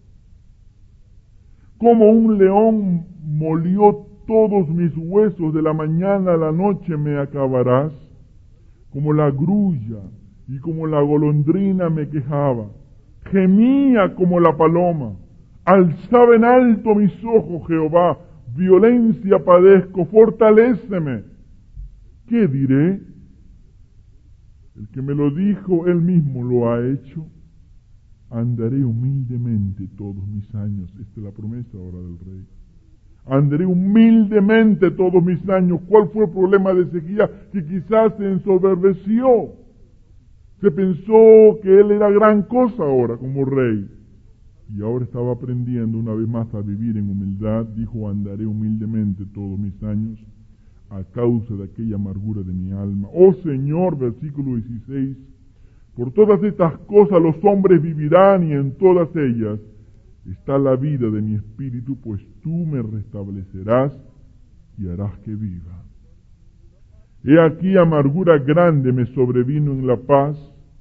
S2: Como un león molió todos mis huesos, de la mañana a la noche me acabarás. Como la grulla y como la golondrina me quejaba. Gemía como la paloma. Alzaba en alto mis ojos, Jehová. Violencia padezco, fortaléceme. ¿Qué diré? El que me lo dijo, él mismo lo ha hecho. Andaré humildemente todos mis años. Esta es la promesa ahora del rey. Andaré humildemente todos mis años. ¿Cuál fue el problema de Ezequías? Que quizás se ensoberbeció. Se pensó que él era gran cosa ahora como rey. Y ahora estaba aprendiendo una vez más a vivir en humildad. Dijo, andaré humildemente todos mis años a causa de aquella amargura de mi alma. Oh Señor, versículo 16, por todas estas cosas los hombres vivirán, y en todas ellas está la vida de mi espíritu, pues tú me restablecerás y harás que viva. He aquí amargura grande me sobrevino en la paz,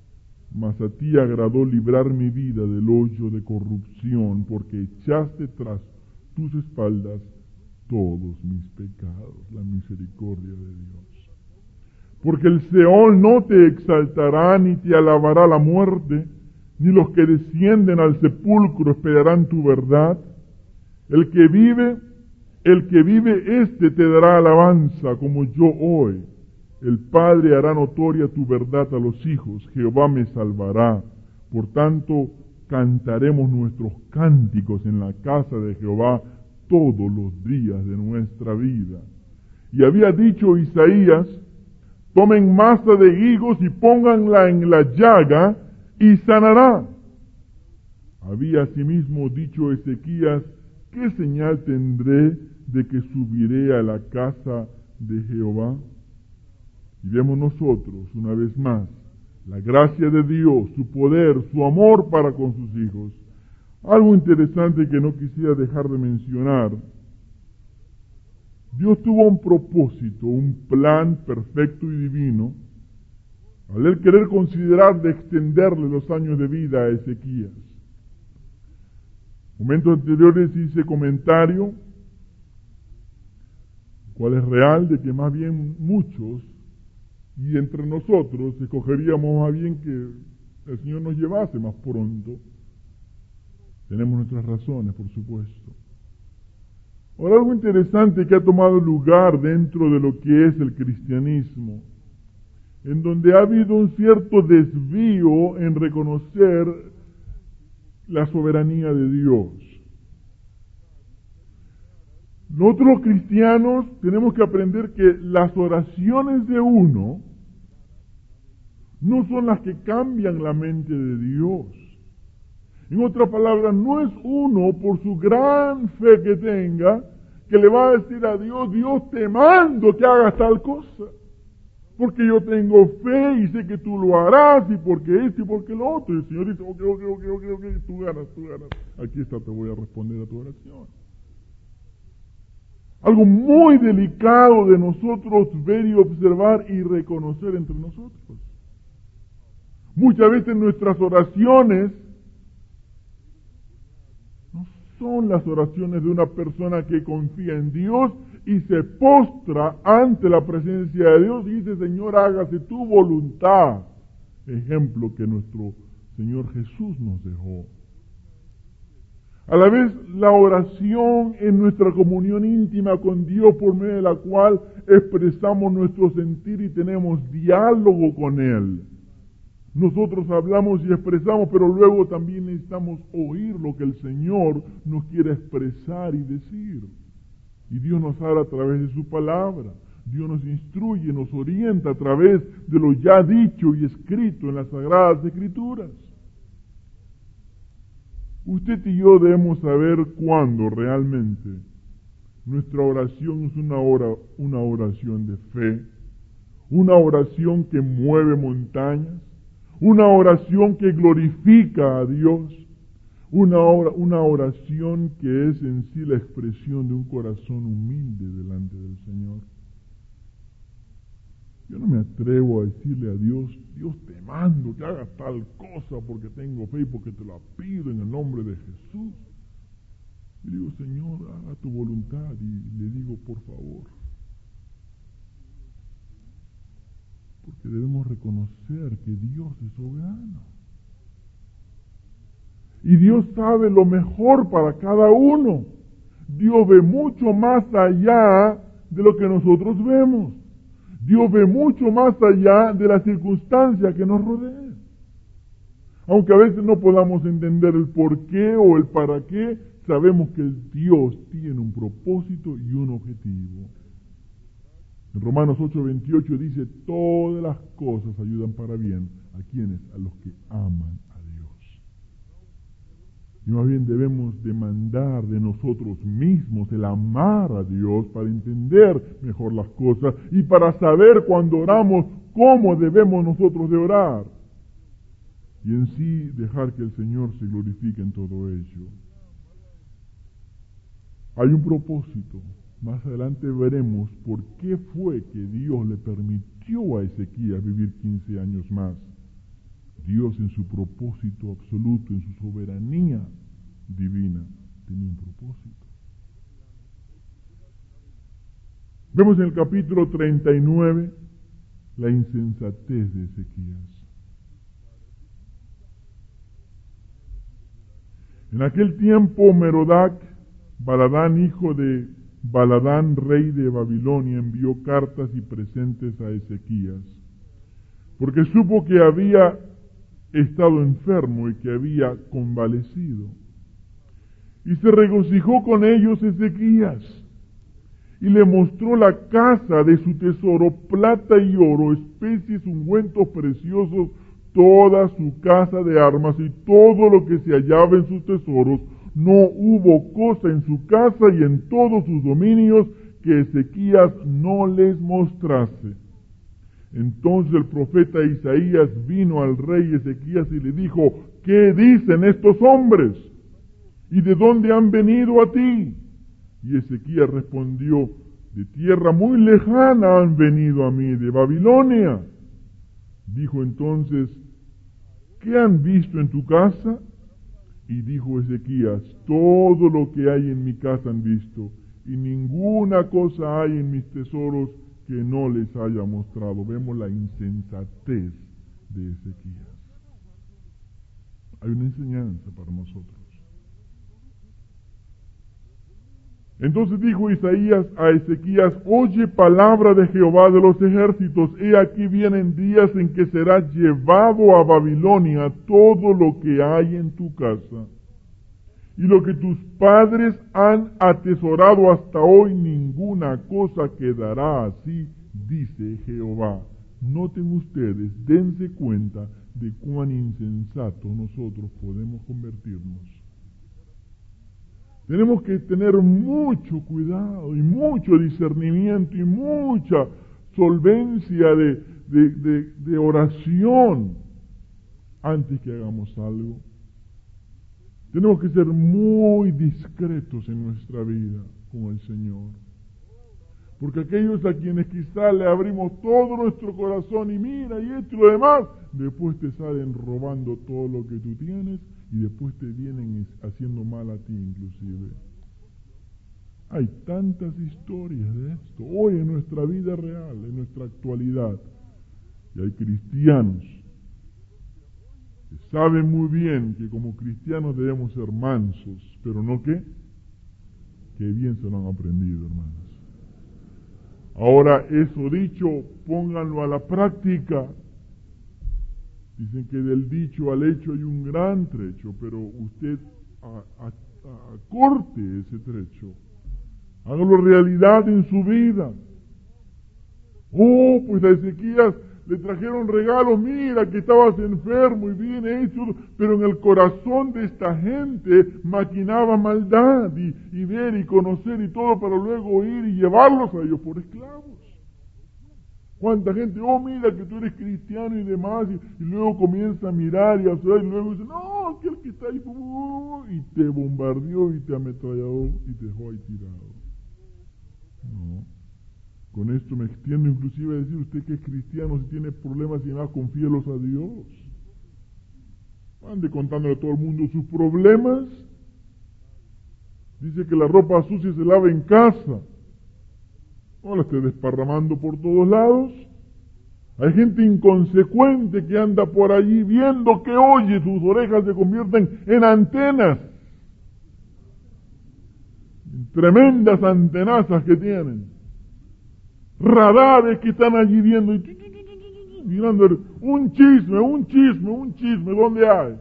S2: mas a ti agradó librar mi vida del hoyo de corrupción, porque echaste tras tus espaldas todos mis pecados, la misericordia de Dios. Porque el Seol no te exaltará ni te alabará la muerte, ni los que descienden al sepulcro esperarán tu verdad. El que vive, éste te dará alabanza, como yo hoy. El Padre hará notoria tu verdad a los hijos, Jehová me salvará. Por tanto, cantaremos nuestros cánticos en la casa de Jehová todos los días de nuestra vida. Y había dicho Isaías, tomen masa de higos y pónganla en la llaga y sanará. Había asimismo dicho Ezequías, ¿qué señal tendré de que subiré a la casa de Jehová? Y vemos nosotros, una vez más, la gracia de Dios, su poder, su amor para con sus hijos. Algo interesante que no quisiera dejar de mencionar. Dios tuvo un propósito, un plan perfecto y divino, al él querer considerar de extenderle los años de vida a Ezequías. Momentos anteriores hice comentario, cuál es real, de que más bien muchos, y entre nosotros, escogeríamos más bien que el Señor nos llevase más pronto. Tenemos nuestras razones, por supuesto. Ahora, algo interesante que ha tomado lugar dentro de lo que es el cristianismo, en donde ha habido un cierto desvío en reconocer la soberanía de Dios. Nosotros los cristianos tenemos que aprender que las oraciones de uno no son las que cambian la mente de Dios. En otras palabras, no es uno por su gran fe que tenga que le va a decir a Dios, Dios te mando que hagas tal cosa, porque yo tengo fe y sé que tú lo harás, y porque esto y porque lo otro. Y el Señor dice, ok, tú ganas, aquí está, te voy a responder a tu oración. Algo muy delicado de nosotros ver y observar y reconocer entre nosotros. Muchas veces nuestras oraciones no son las oraciones de una persona que confía en Dios y se postra ante la presencia de Dios y dice, Señor, hágase tu voluntad. Ejemplo que nuestro Señor Jesús nos dejó. A la vez, la oración en nuestra comunión íntima con Dios, por medio de la cual expresamos nuestro sentir y tenemos diálogo con Él. Nosotros hablamos y expresamos, pero luego también necesitamos oír lo que el Señor nos quiere expresar y decir. Y Dios nos habla a través de su palabra. Dios nos instruye, nos orienta a través de lo ya dicho y escrito en las Sagradas Escrituras. Usted y yo debemos saber cuándo realmente nuestra oración es una oración de fe, una oración que mueve montañas, una oración que glorifica a Dios, una oración que es en sí la expresión de un corazón humilde delante del Señor. Yo no me atrevo a decirle a Dios, Dios te mando que hagas tal cosa porque tengo fe y porque te la pido en el nombre de Jesús. Y digo, Señor, haga tu voluntad, y le digo, por favor. Porque debemos reconocer que Dios es soberano. Y Dios sabe lo mejor para cada uno. Dios ve mucho más allá de lo que nosotros vemos. Dios ve mucho más allá de las circunstancias que nos rodean. Aunque a veces no podamos entender el por qué o el para qué, sabemos que Dios tiene un propósito y un objetivo. En Romanos 8:28 dice, todas las cosas ayudan para bien. ¿A quiénes? A los que aman a Dios. Y más bien debemos demandar de nosotros mismos el amar a Dios para entender mejor las cosas y para saber cuando oramos cómo debemos nosotros de orar. Y en sí dejar que el Señor se glorifique en todo ello. Hay un propósito. Más adelante veremos por qué fue que Dios le permitió a Ezequías vivir 15 años más. Dios en su propósito absoluto, en su soberanía divina, tenía un propósito. Vemos en el capítulo 39 la insensatez de Ezequías. En aquel tiempo Merodach, Baladán, hijo de Baladán, rey de Babilonia, envió cartas y presentes a Ezequías, porque supo que había estado enfermo y que había convalecido. Y se regocijó con ellos Ezequías, y le mostró la casa de su tesoro, plata y oro, especies, ungüentos preciosos, toda su casa de armas y todo lo que se hallaba en sus tesoros. No hubo cosa en su casa y en todos sus dominios que Ezequías no les mostrase. Entonces el profeta Isaías vino al rey Ezequías y le dijo: ¿qué dicen estos hombres? ¿Y de dónde han venido a ti? Y Ezequías respondió: de tierra muy lejana han venido a mí, de Babilonia. Dijo entonces: ¿qué han visto en tu casa? Y dijo Ezequías: todo lo que hay en mi casa han visto, y ninguna cosa hay en mis tesoros que no les haya mostrado. Vemos la insensatez de Ezequías. Hay una enseñanza para nosotros. Entonces dijo Isaías a Ezequías: oye palabra de Jehová de los ejércitos, he aquí vienen días en que será llevado a Babilonia todo lo que hay en tu casa, y lo que tus padres han atesorado hasta hoy, ninguna cosa quedará así, dice Jehová. Noten ustedes, dense cuenta de cuán insensatos nosotros podemos convertirnos. Tenemos que tener mucho cuidado y mucho discernimiento y mucha solvencia de oración antes que hagamos algo. Tenemos que ser muy discretos en nuestra vida con el Señor. Porque aquellos a quienes quizás le abrimos todo nuestro corazón y mira y esto y lo demás, después te salen robando todo lo que tú tienes y después te vienen haciendo mal a ti inclusive. Hay tantas historias de esto hoy en nuestra vida real, en nuestra actualidad. Y hay cristianos que saben muy bien que como cristianos debemos ser mansos, pero no que bien se lo han aprendido, hermanos. Ahora, eso dicho, pónganlo a la práctica. Dicen que del dicho al hecho hay un gran trecho, pero usted acorte ese trecho. Hágalo realidad en su vida. Oh, pues a Ezequías le trajeron regalos, mira que estabas enfermo y viene eso, pero en el corazón de esta gente maquinaba maldad y ver y conocer y todo para luego ir y llevarlos a ellos por esclavos. ¿Cuánta gente? Oh, mira que tú eres cristiano y demás, y luego comienza a mirar y a hacer, y luego dice, no, aquel que está ahí, y te bombardeó y te ametralló y te dejó ahí tirado. No. Con esto me extiendo inclusive a decir usted que es cristiano, si tiene problemas y demás, confíelos a Dios. Ande contándole a todo el mundo sus problemas. Dice que la ropa sucia se lava en casa. No la esté desparramando por todos lados. Hay gente inconsecuente que anda por allí viendo que oye, sus orejas se convierten en antenas. En tremendas antenazas que tienen. Radares que están allí viendo y mirando un chisme, ¿dónde hay?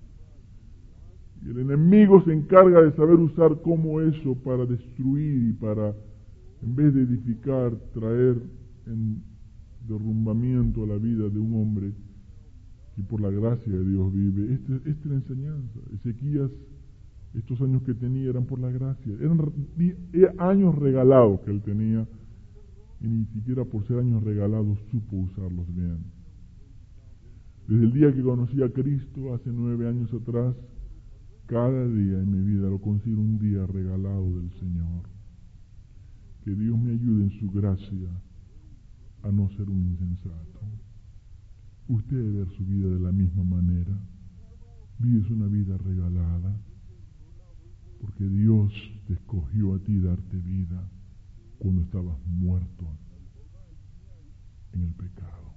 S2: Y el enemigo se encarga de saber usar como eso para destruir y para, en vez de edificar, traer en derrumbamiento a la vida de un hombre que por la gracia de Dios vive. Esta es la enseñanza. Ezequías, estos años que tenía eran por la gracia, eran años regalados que él tenía, y ni siquiera por ser años regalados supo usarlos bien. Desde el día que conocí a Cristo, hace 9 años atrás, cada día en mi vida lo considero un día regalado del Señor. Que Dios me ayude en su gracia a no ser un insensato. usted debe ver su vida de la misma manera. Vives una vida regalada, porque Dios te escogió a ti darte vida cuando estabas muerto en el pecado.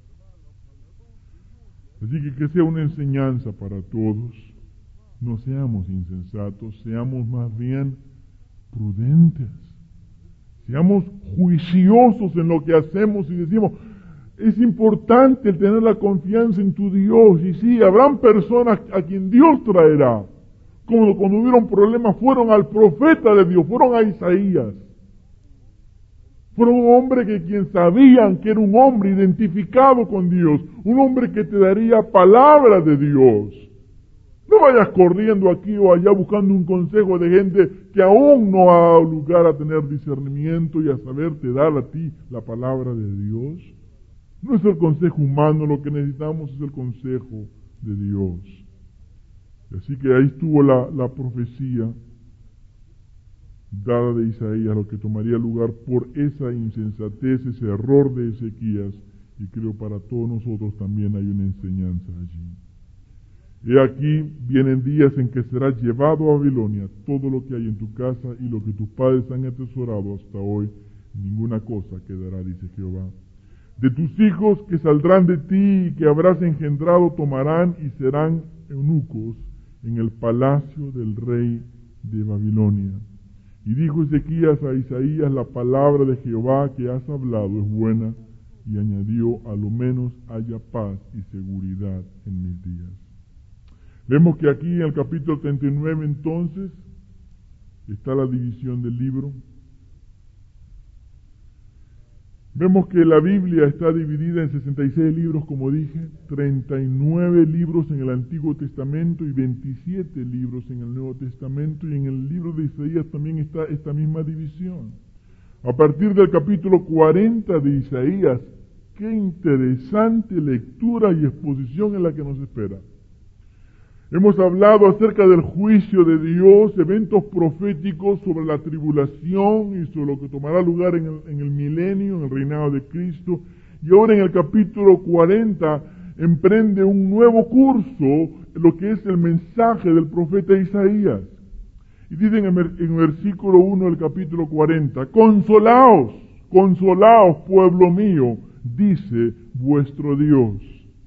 S2: Así que sea una enseñanza para todos. No seamos insensatos, seamos más bien prudentes. Seamos juiciosos en lo que hacemos y decimos, es importante el tener la confianza en tu Dios. Y sí, habrán personas a quien Dios traerá. Como cuando hubieron problemas, fueron al profeta de Dios, fueron a Isaías. Fueron un hombre quien sabían que era un hombre identificado con Dios, un hombre que te daría palabra de Dios. No vayas corriendo aquí o allá buscando un consejo de gente que aún no ha dado lugar a tener discernimiento y a saberte dar a ti la palabra de Dios. No es el consejo humano, lo que necesitamos es el consejo de Dios. Y así que ahí estuvo la profecía dada de Isaías, lo que tomaría lugar por esa insensatez, ese error de Ezequías, y creo para todos nosotros también hay una enseñanza allí. He aquí, vienen días en que será llevado a Babilonia todo lo que hay en tu casa y lo que tus padres han atesorado hasta hoy, ninguna cosa quedará, dice Jehová. De tus hijos que saldrán de ti y que habrás engendrado tomarán y serán eunucos en el palacio del rey de Babilonia. Y dijo Ezequías a Isaías, la palabra de Jehová que has hablado es buena, y añadió, a lo menos haya paz y seguridad en mis días. Vemos que aquí en el capítulo 39 entonces está la división del libro. Vemos que la Biblia está dividida en 66 libros, como dije, 39 libros en el Antiguo Testamento y 27 libros en el Nuevo Testamento, y en el libro de Isaías también está esta misma división. A partir del capítulo 40 de Isaías, qué interesante lectura y exposición es la que nos espera. Hemos hablado acerca del juicio de Dios, eventos proféticos sobre la tribulación y sobre lo que tomará lugar en el milenio, en el reinado de Cristo. Y ahora en el capítulo 40 emprende un nuevo curso, lo que es el mensaje del profeta Isaías. Y dice en el versículo 1 del capítulo 40, consolaos, consolaos, pueblo mío, dice vuestro Dios.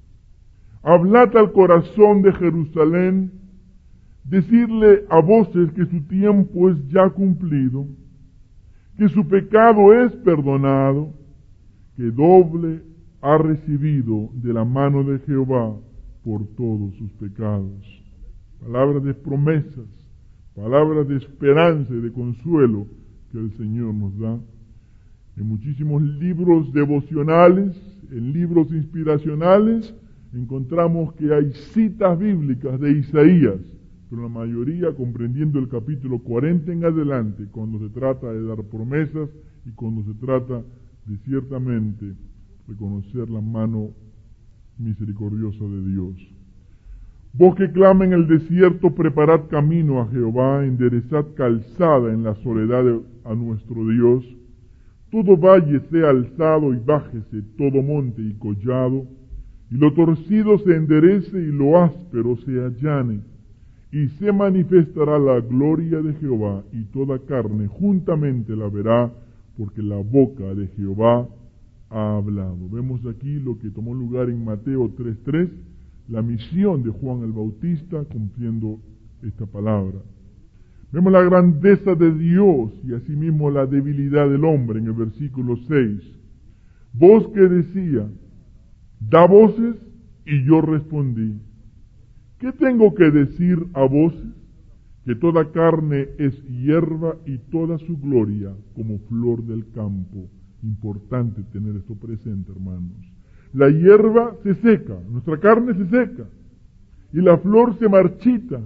S2: Hablad al corazón de Jerusalén, decirle a voces que su tiempo es ya cumplido, que su pecado es perdonado, que doble ha recibido de la mano de Jehová por todos sus pecados. Palabras de promesas, palabras de esperanza y de consuelo que el Señor nos da. En muchísimos libros devocionales, en libros inspiracionales, encontramos que hay citas bíblicas de Isaías, pero la mayoría comprendiendo el capítulo 40 en adelante, cuando se trata de dar promesas y cuando se trata de ciertamente reconocer la mano misericordiosa de Dios. Vos que clama en el desierto, preparad camino a Jehová, enderezad calzada en la soledad a nuestro Dios. Todo valle sea alzado y bájese, todo monte y collado, y lo torcido se enderece y lo áspero se allane, y se manifestará la gloria de Jehová, y toda carne juntamente la verá, porque la boca de Jehová ha hablado. Vemos aquí lo que tomó lugar en Mateo 3:3, la misión de Juan el Bautista cumpliendo esta palabra. Vemos la grandeza de Dios y asimismo la debilidad del hombre en el versículo 6. Voz que decía, da voces, y yo respondí, ¿qué tengo que decir a voces? Que toda carne es hierba y toda su gloria como flor del campo. Importante tener esto presente, hermanos. La hierba se seca, nuestra carne se seca, y la flor se marchita,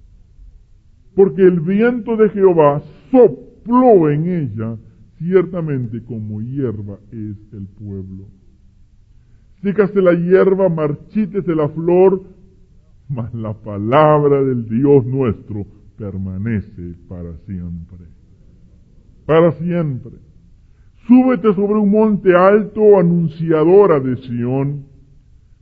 S2: porque el viento de Jehová sopló en ella, ciertamente como hierba es el pueblo. Sécase la hierba, marchítese la flor, mas la palabra del Dios nuestro permanece para siempre. Para siempre. Súbete sobre un monte alto, anunciadora de Sión.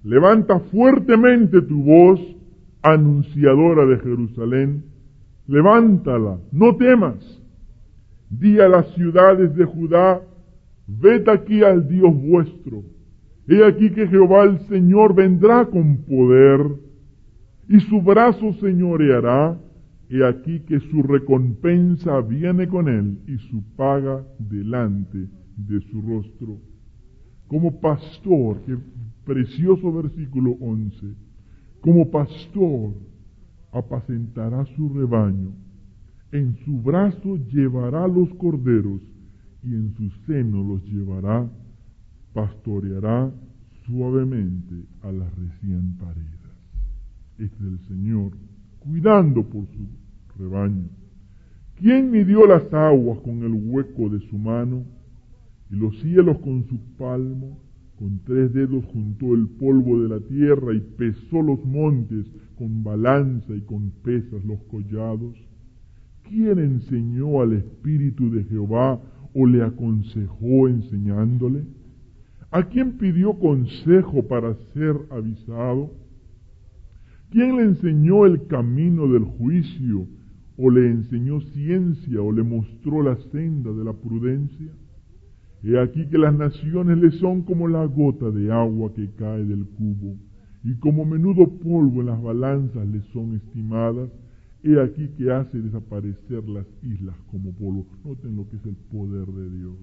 S2: Levanta fuertemente tu voz, anunciadora de Jerusalén. Levántala, no temas. Di a las ciudades de Judá, ved aquí al Dios vuestro. He aquí que Jehová el Señor vendrá con poder, y su brazo señoreará. He aquí que su recompensa viene con él, y su paga delante de su rostro. Como pastor, qué precioso versículo 11, como pastor apacentará su rebaño, en su brazo llevará los corderos, y en su seno los llevará, pastoreará suavemente a las recién paridas. Este es el Señor, cuidando por su rebaño. ¿Quién midió las aguas con el hueco de su mano, y los cielos con su palmo? Con 3 dedos juntó el polvo de la tierra, y pesó los montes con balanza y con pesas los collados. ¿Quién enseñó al Espíritu de Jehová o le aconsejó enseñándole? ¿A quién pidió consejo para ser avisado? ¿Quién le enseñó el camino del juicio, o le enseñó ciencia, o le mostró la senda de la prudencia? He aquí que las naciones le son como la gota de agua que cae del cubo, y como menudo polvo en las balanzas le son estimadas. He aquí que hace desaparecer las islas como polvo. Noten lo que es el poder de Dios.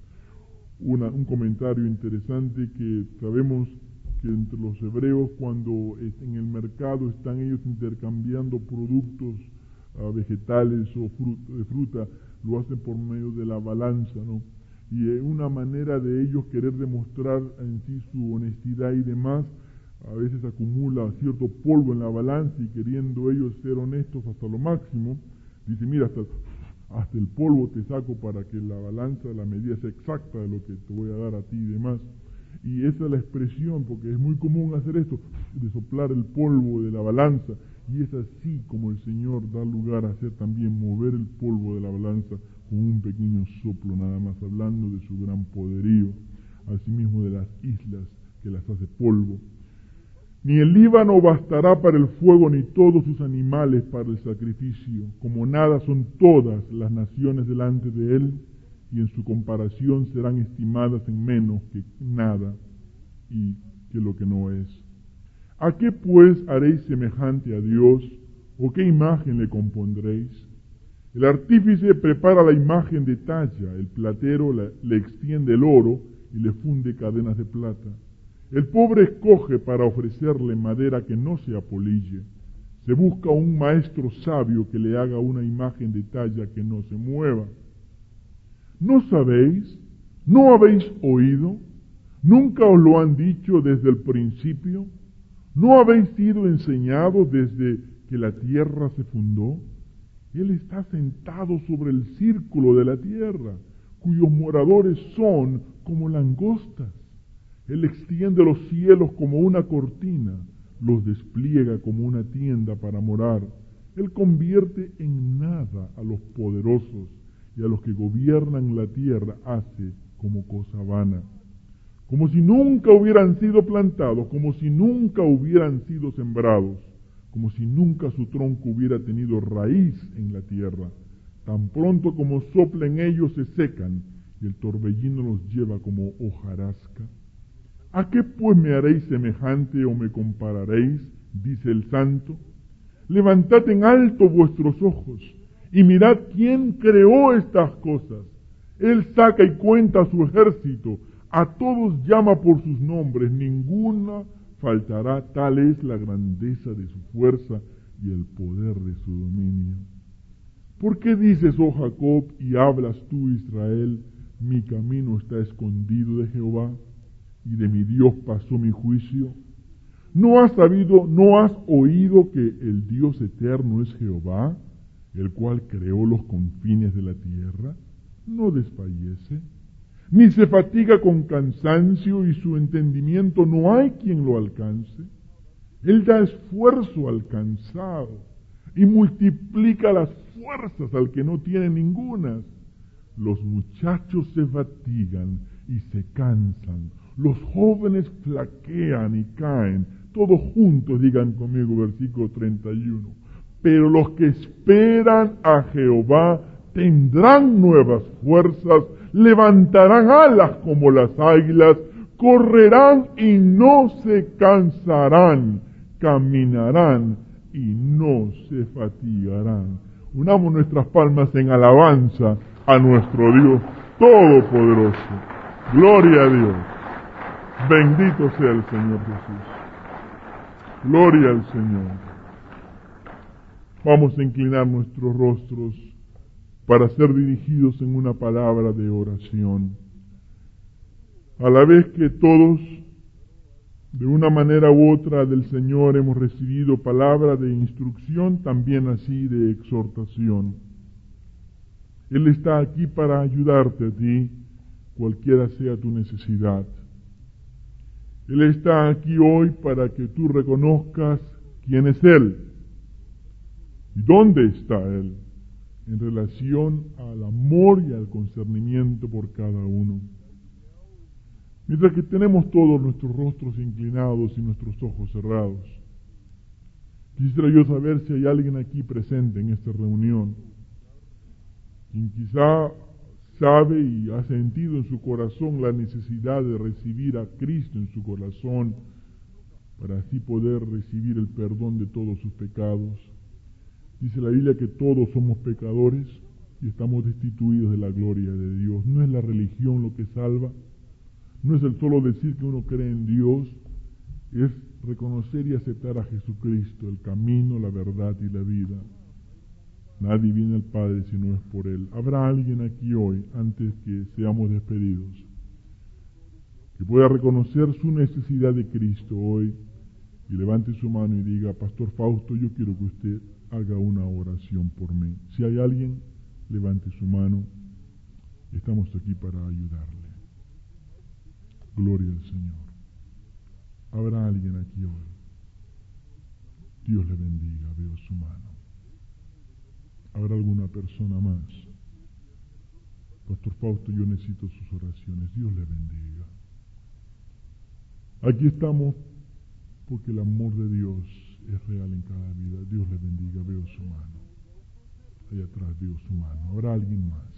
S2: Un comentario interesante, que sabemos que entre los hebreos, cuando en el mercado están ellos intercambiando productos vegetales o fruta, lo hacen por medio de la balanza, ¿no? Y es una manera de ellos querer demostrar en sí su honestidad y demás. A veces acumula cierto polvo en la balanza, y queriendo ellos ser honestos hasta lo máximo, dice, mira, hasta el polvo te saco para que la balanza, la medida sea exacta de lo que te voy a dar a ti y demás. Y esa es la expresión, porque es muy común hacer esto, de soplar el polvo de la balanza, y es así como el Señor da lugar a hacer también mover el polvo de la balanza con un pequeño soplo nada más, hablando de su gran poderío, asimismo de las islas que las hace polvo. Ni el Líbano bastará para el fuego, ni todos sus animales para el sacrificio. Como nada son todas las naciones delante de él, y en su comparación serán estimadas en menos que nada y que lo que no es. ¿A qué pues haréis semejante a Dios, o qué imagen le compondréis? El artífice prepara la imagen de talla, el platero le extiende el oro y le funde cadenas de plata. El pobre escoge para ofrecerle madera que no se apolille. Se busca un maestro sabio que le haga una imagen de talla que no se mueva. ¿No sabéis? ¿No habéis oído? ¿Nunca os lo han dicho desde el principio? ¿No habéis sido enseñados desde que la tierra se fundó? Él está sentado sobre el círculo de la tierra, cuyos moradores son como langostas. Él extiende los cielos como una cortina, los despliega como una tienda para morar. Él convierte en nada a los poderosos, y a los que gobiernan la tierra hace como cosa vana. Como si nunca hubieran sido plantados, como si nunca hubieran sido sembrados, como si nunca su tronco hubiera tenido raíz en la tierra. Tan pronto como soplen ellos se secan, y el torbellino los lleva como hojarasca. ¿A qué pues me haréis semejante o me compararéis? Dice el Santo. Levantad en alto vuestros ojos, y mirad quién creó estas cosas. Él saca y cuenta a su ejército, a todos llama por sus nombres, ninguna faltará. Tal es la grandeza de su fuerza y el poder de su dominio. ¿Por qué dices, oh Jacob, y hablas tú, Israel, mi camino está escondido de Jehová, y de mi Dios pasó mi juicio? ¿No has sabido, no has oído que el Dios eterno es Jehová, el cual creó los confines de la tierra? No desfallece, ni se fatiga con cansancio, y su entendimiento no hay quien lo alcance. Él da esfuerzo al cansado, y multiplica las fuerzas al que no tiene ningunas. Los muchachos se fatigan y se cansan. Los jóvenes flaquean y caen. Todos juntos digan conmigo versículo 31. Pero los que esperan a Jehová tendrán nuevas fuerzas, levantarán alas como las águilas, correrán y no se cansarán, caminarán y no se fatigarán. Unamos nuestras palmas en alabanza a nuestro Dios Todopoderoso. Gloria a Dios. Bendito sea el Señor Jesús. Gloria al Señor. Vamos a inclinar nuestros rostros para ser dirigidos en una palabra de oración. A la vez que todos, de una manera u otra del Señor, hemos recibido palabra de instrucción, también así de exhortación. Él está aquí para ayudarte a ti, cualquiera sea tu necesidad. Él está aquí hoy para que tú reconozcas quién es Él y dónde está Él en relación al amor y al concernimiento por cada uno. Mientras que tenemos todos nuestros rostros inclinados y nuestros ojos cerrados, quisiera yo saber si hay alguien aquí presente en esta reunión, quien quizá sabe y ha sentido en su corazón la necesidad de recibir a Cristo en su corazón, para así poder recibir el perdón de todos sus pecados. Dice la Biblia que todos somos pecadores y estamos destituidos de la gloria de Dios. No es la religión lo que salva, no es el solo decir que uno cree en Dios, es reconocer y aceptar a Jesucristo, el camino, la verdad y la vida. Nadie viene al Padre si no es por Él. ¿Habrá alguien aquí hoy, antes que seamos despedidos, que pueda reconocer su necesidad de Cristo hoy y levante su mano y diga: Pastor Fausto, yo quiero que usted haga una oración por mí? Si hay alguien, levante su mano. Estamos aquí para ayudarle. Gloria al Señor. ¿Habrá alguien aquí hoy? Dios le bendiga, veo su mano. ¿Habrá alguna persona más? Pastor Fausto, yo necesito sus oraciones. Dios le bendiga. Aquí estamos porque el amor de Dios es real en cada vida. Dios le bendiga, veo su mano. Allá atrás veo su mano. ¿Habrá alguien más?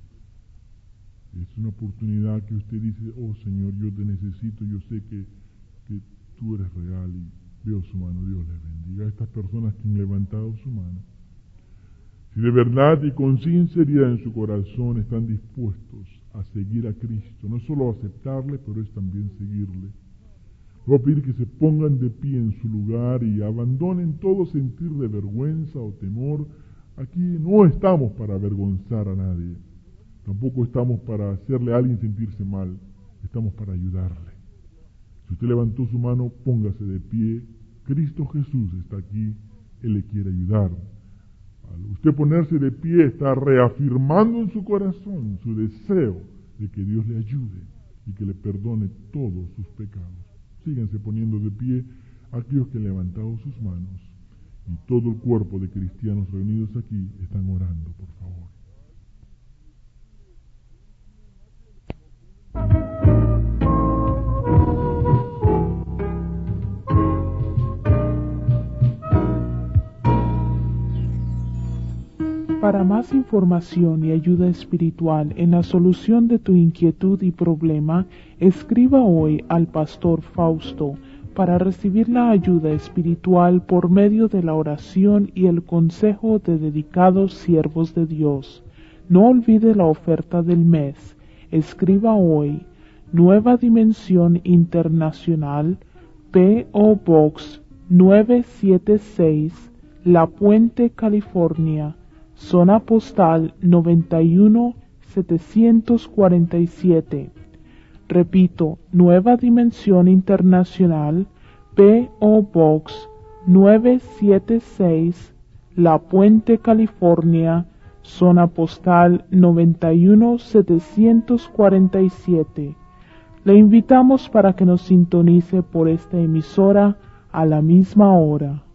S2: Es una oportunidad que usted dice: oh Señor, yo te necesito, yo sé que tú eres real, y veo su mano. Dios le bendiga. A estas personas que han levantado su mano, si de verdad y con sinceridad en su corazón están dispuestos a seguir a Cristo, no solo a aceptarle, pero es también seguirle, voy a pedir que se pongan de pie en su lugar y abandonen todo sentir de vergüenza o temor. Aquí no estamos para avergonzar a nadie, tampoco estamos para hacerle a alguien sentirse mal, estamos para ayudarle. Si usted levantó su mano, póngase de pie. Cristo Jesús está aquí, Él le quiere ayudar. Al usted ponerse de pie, está reafirmando en su corazón su deseo de que Dios le ayude y que le perdone todos sus pecados. Síganse poniendo de pie aquellos que han levantado sus manos, y todo el cuerpo de cristianos reunidos aquí están orando, por favor.
S3: Para más información y ayuda espiritual en la solución de tu inquietud y problema, escriba hoy al Pastor Fausto para recibir la ayuda espiritual por medio de la oración y el consejo de dedicados siervos de Dios. No olvide la oferta del mes. Escriba hoy: Nueva Dimensión Internacional, P.O. Box 976, La Puente, California. Zona postal 91747. Repito, Nueva Dimensión Internacional, P.O. Box 976, La Puente, California. Zona postal 91747. Le invitamos para que nos sintonice por esta emisora a la misma hora.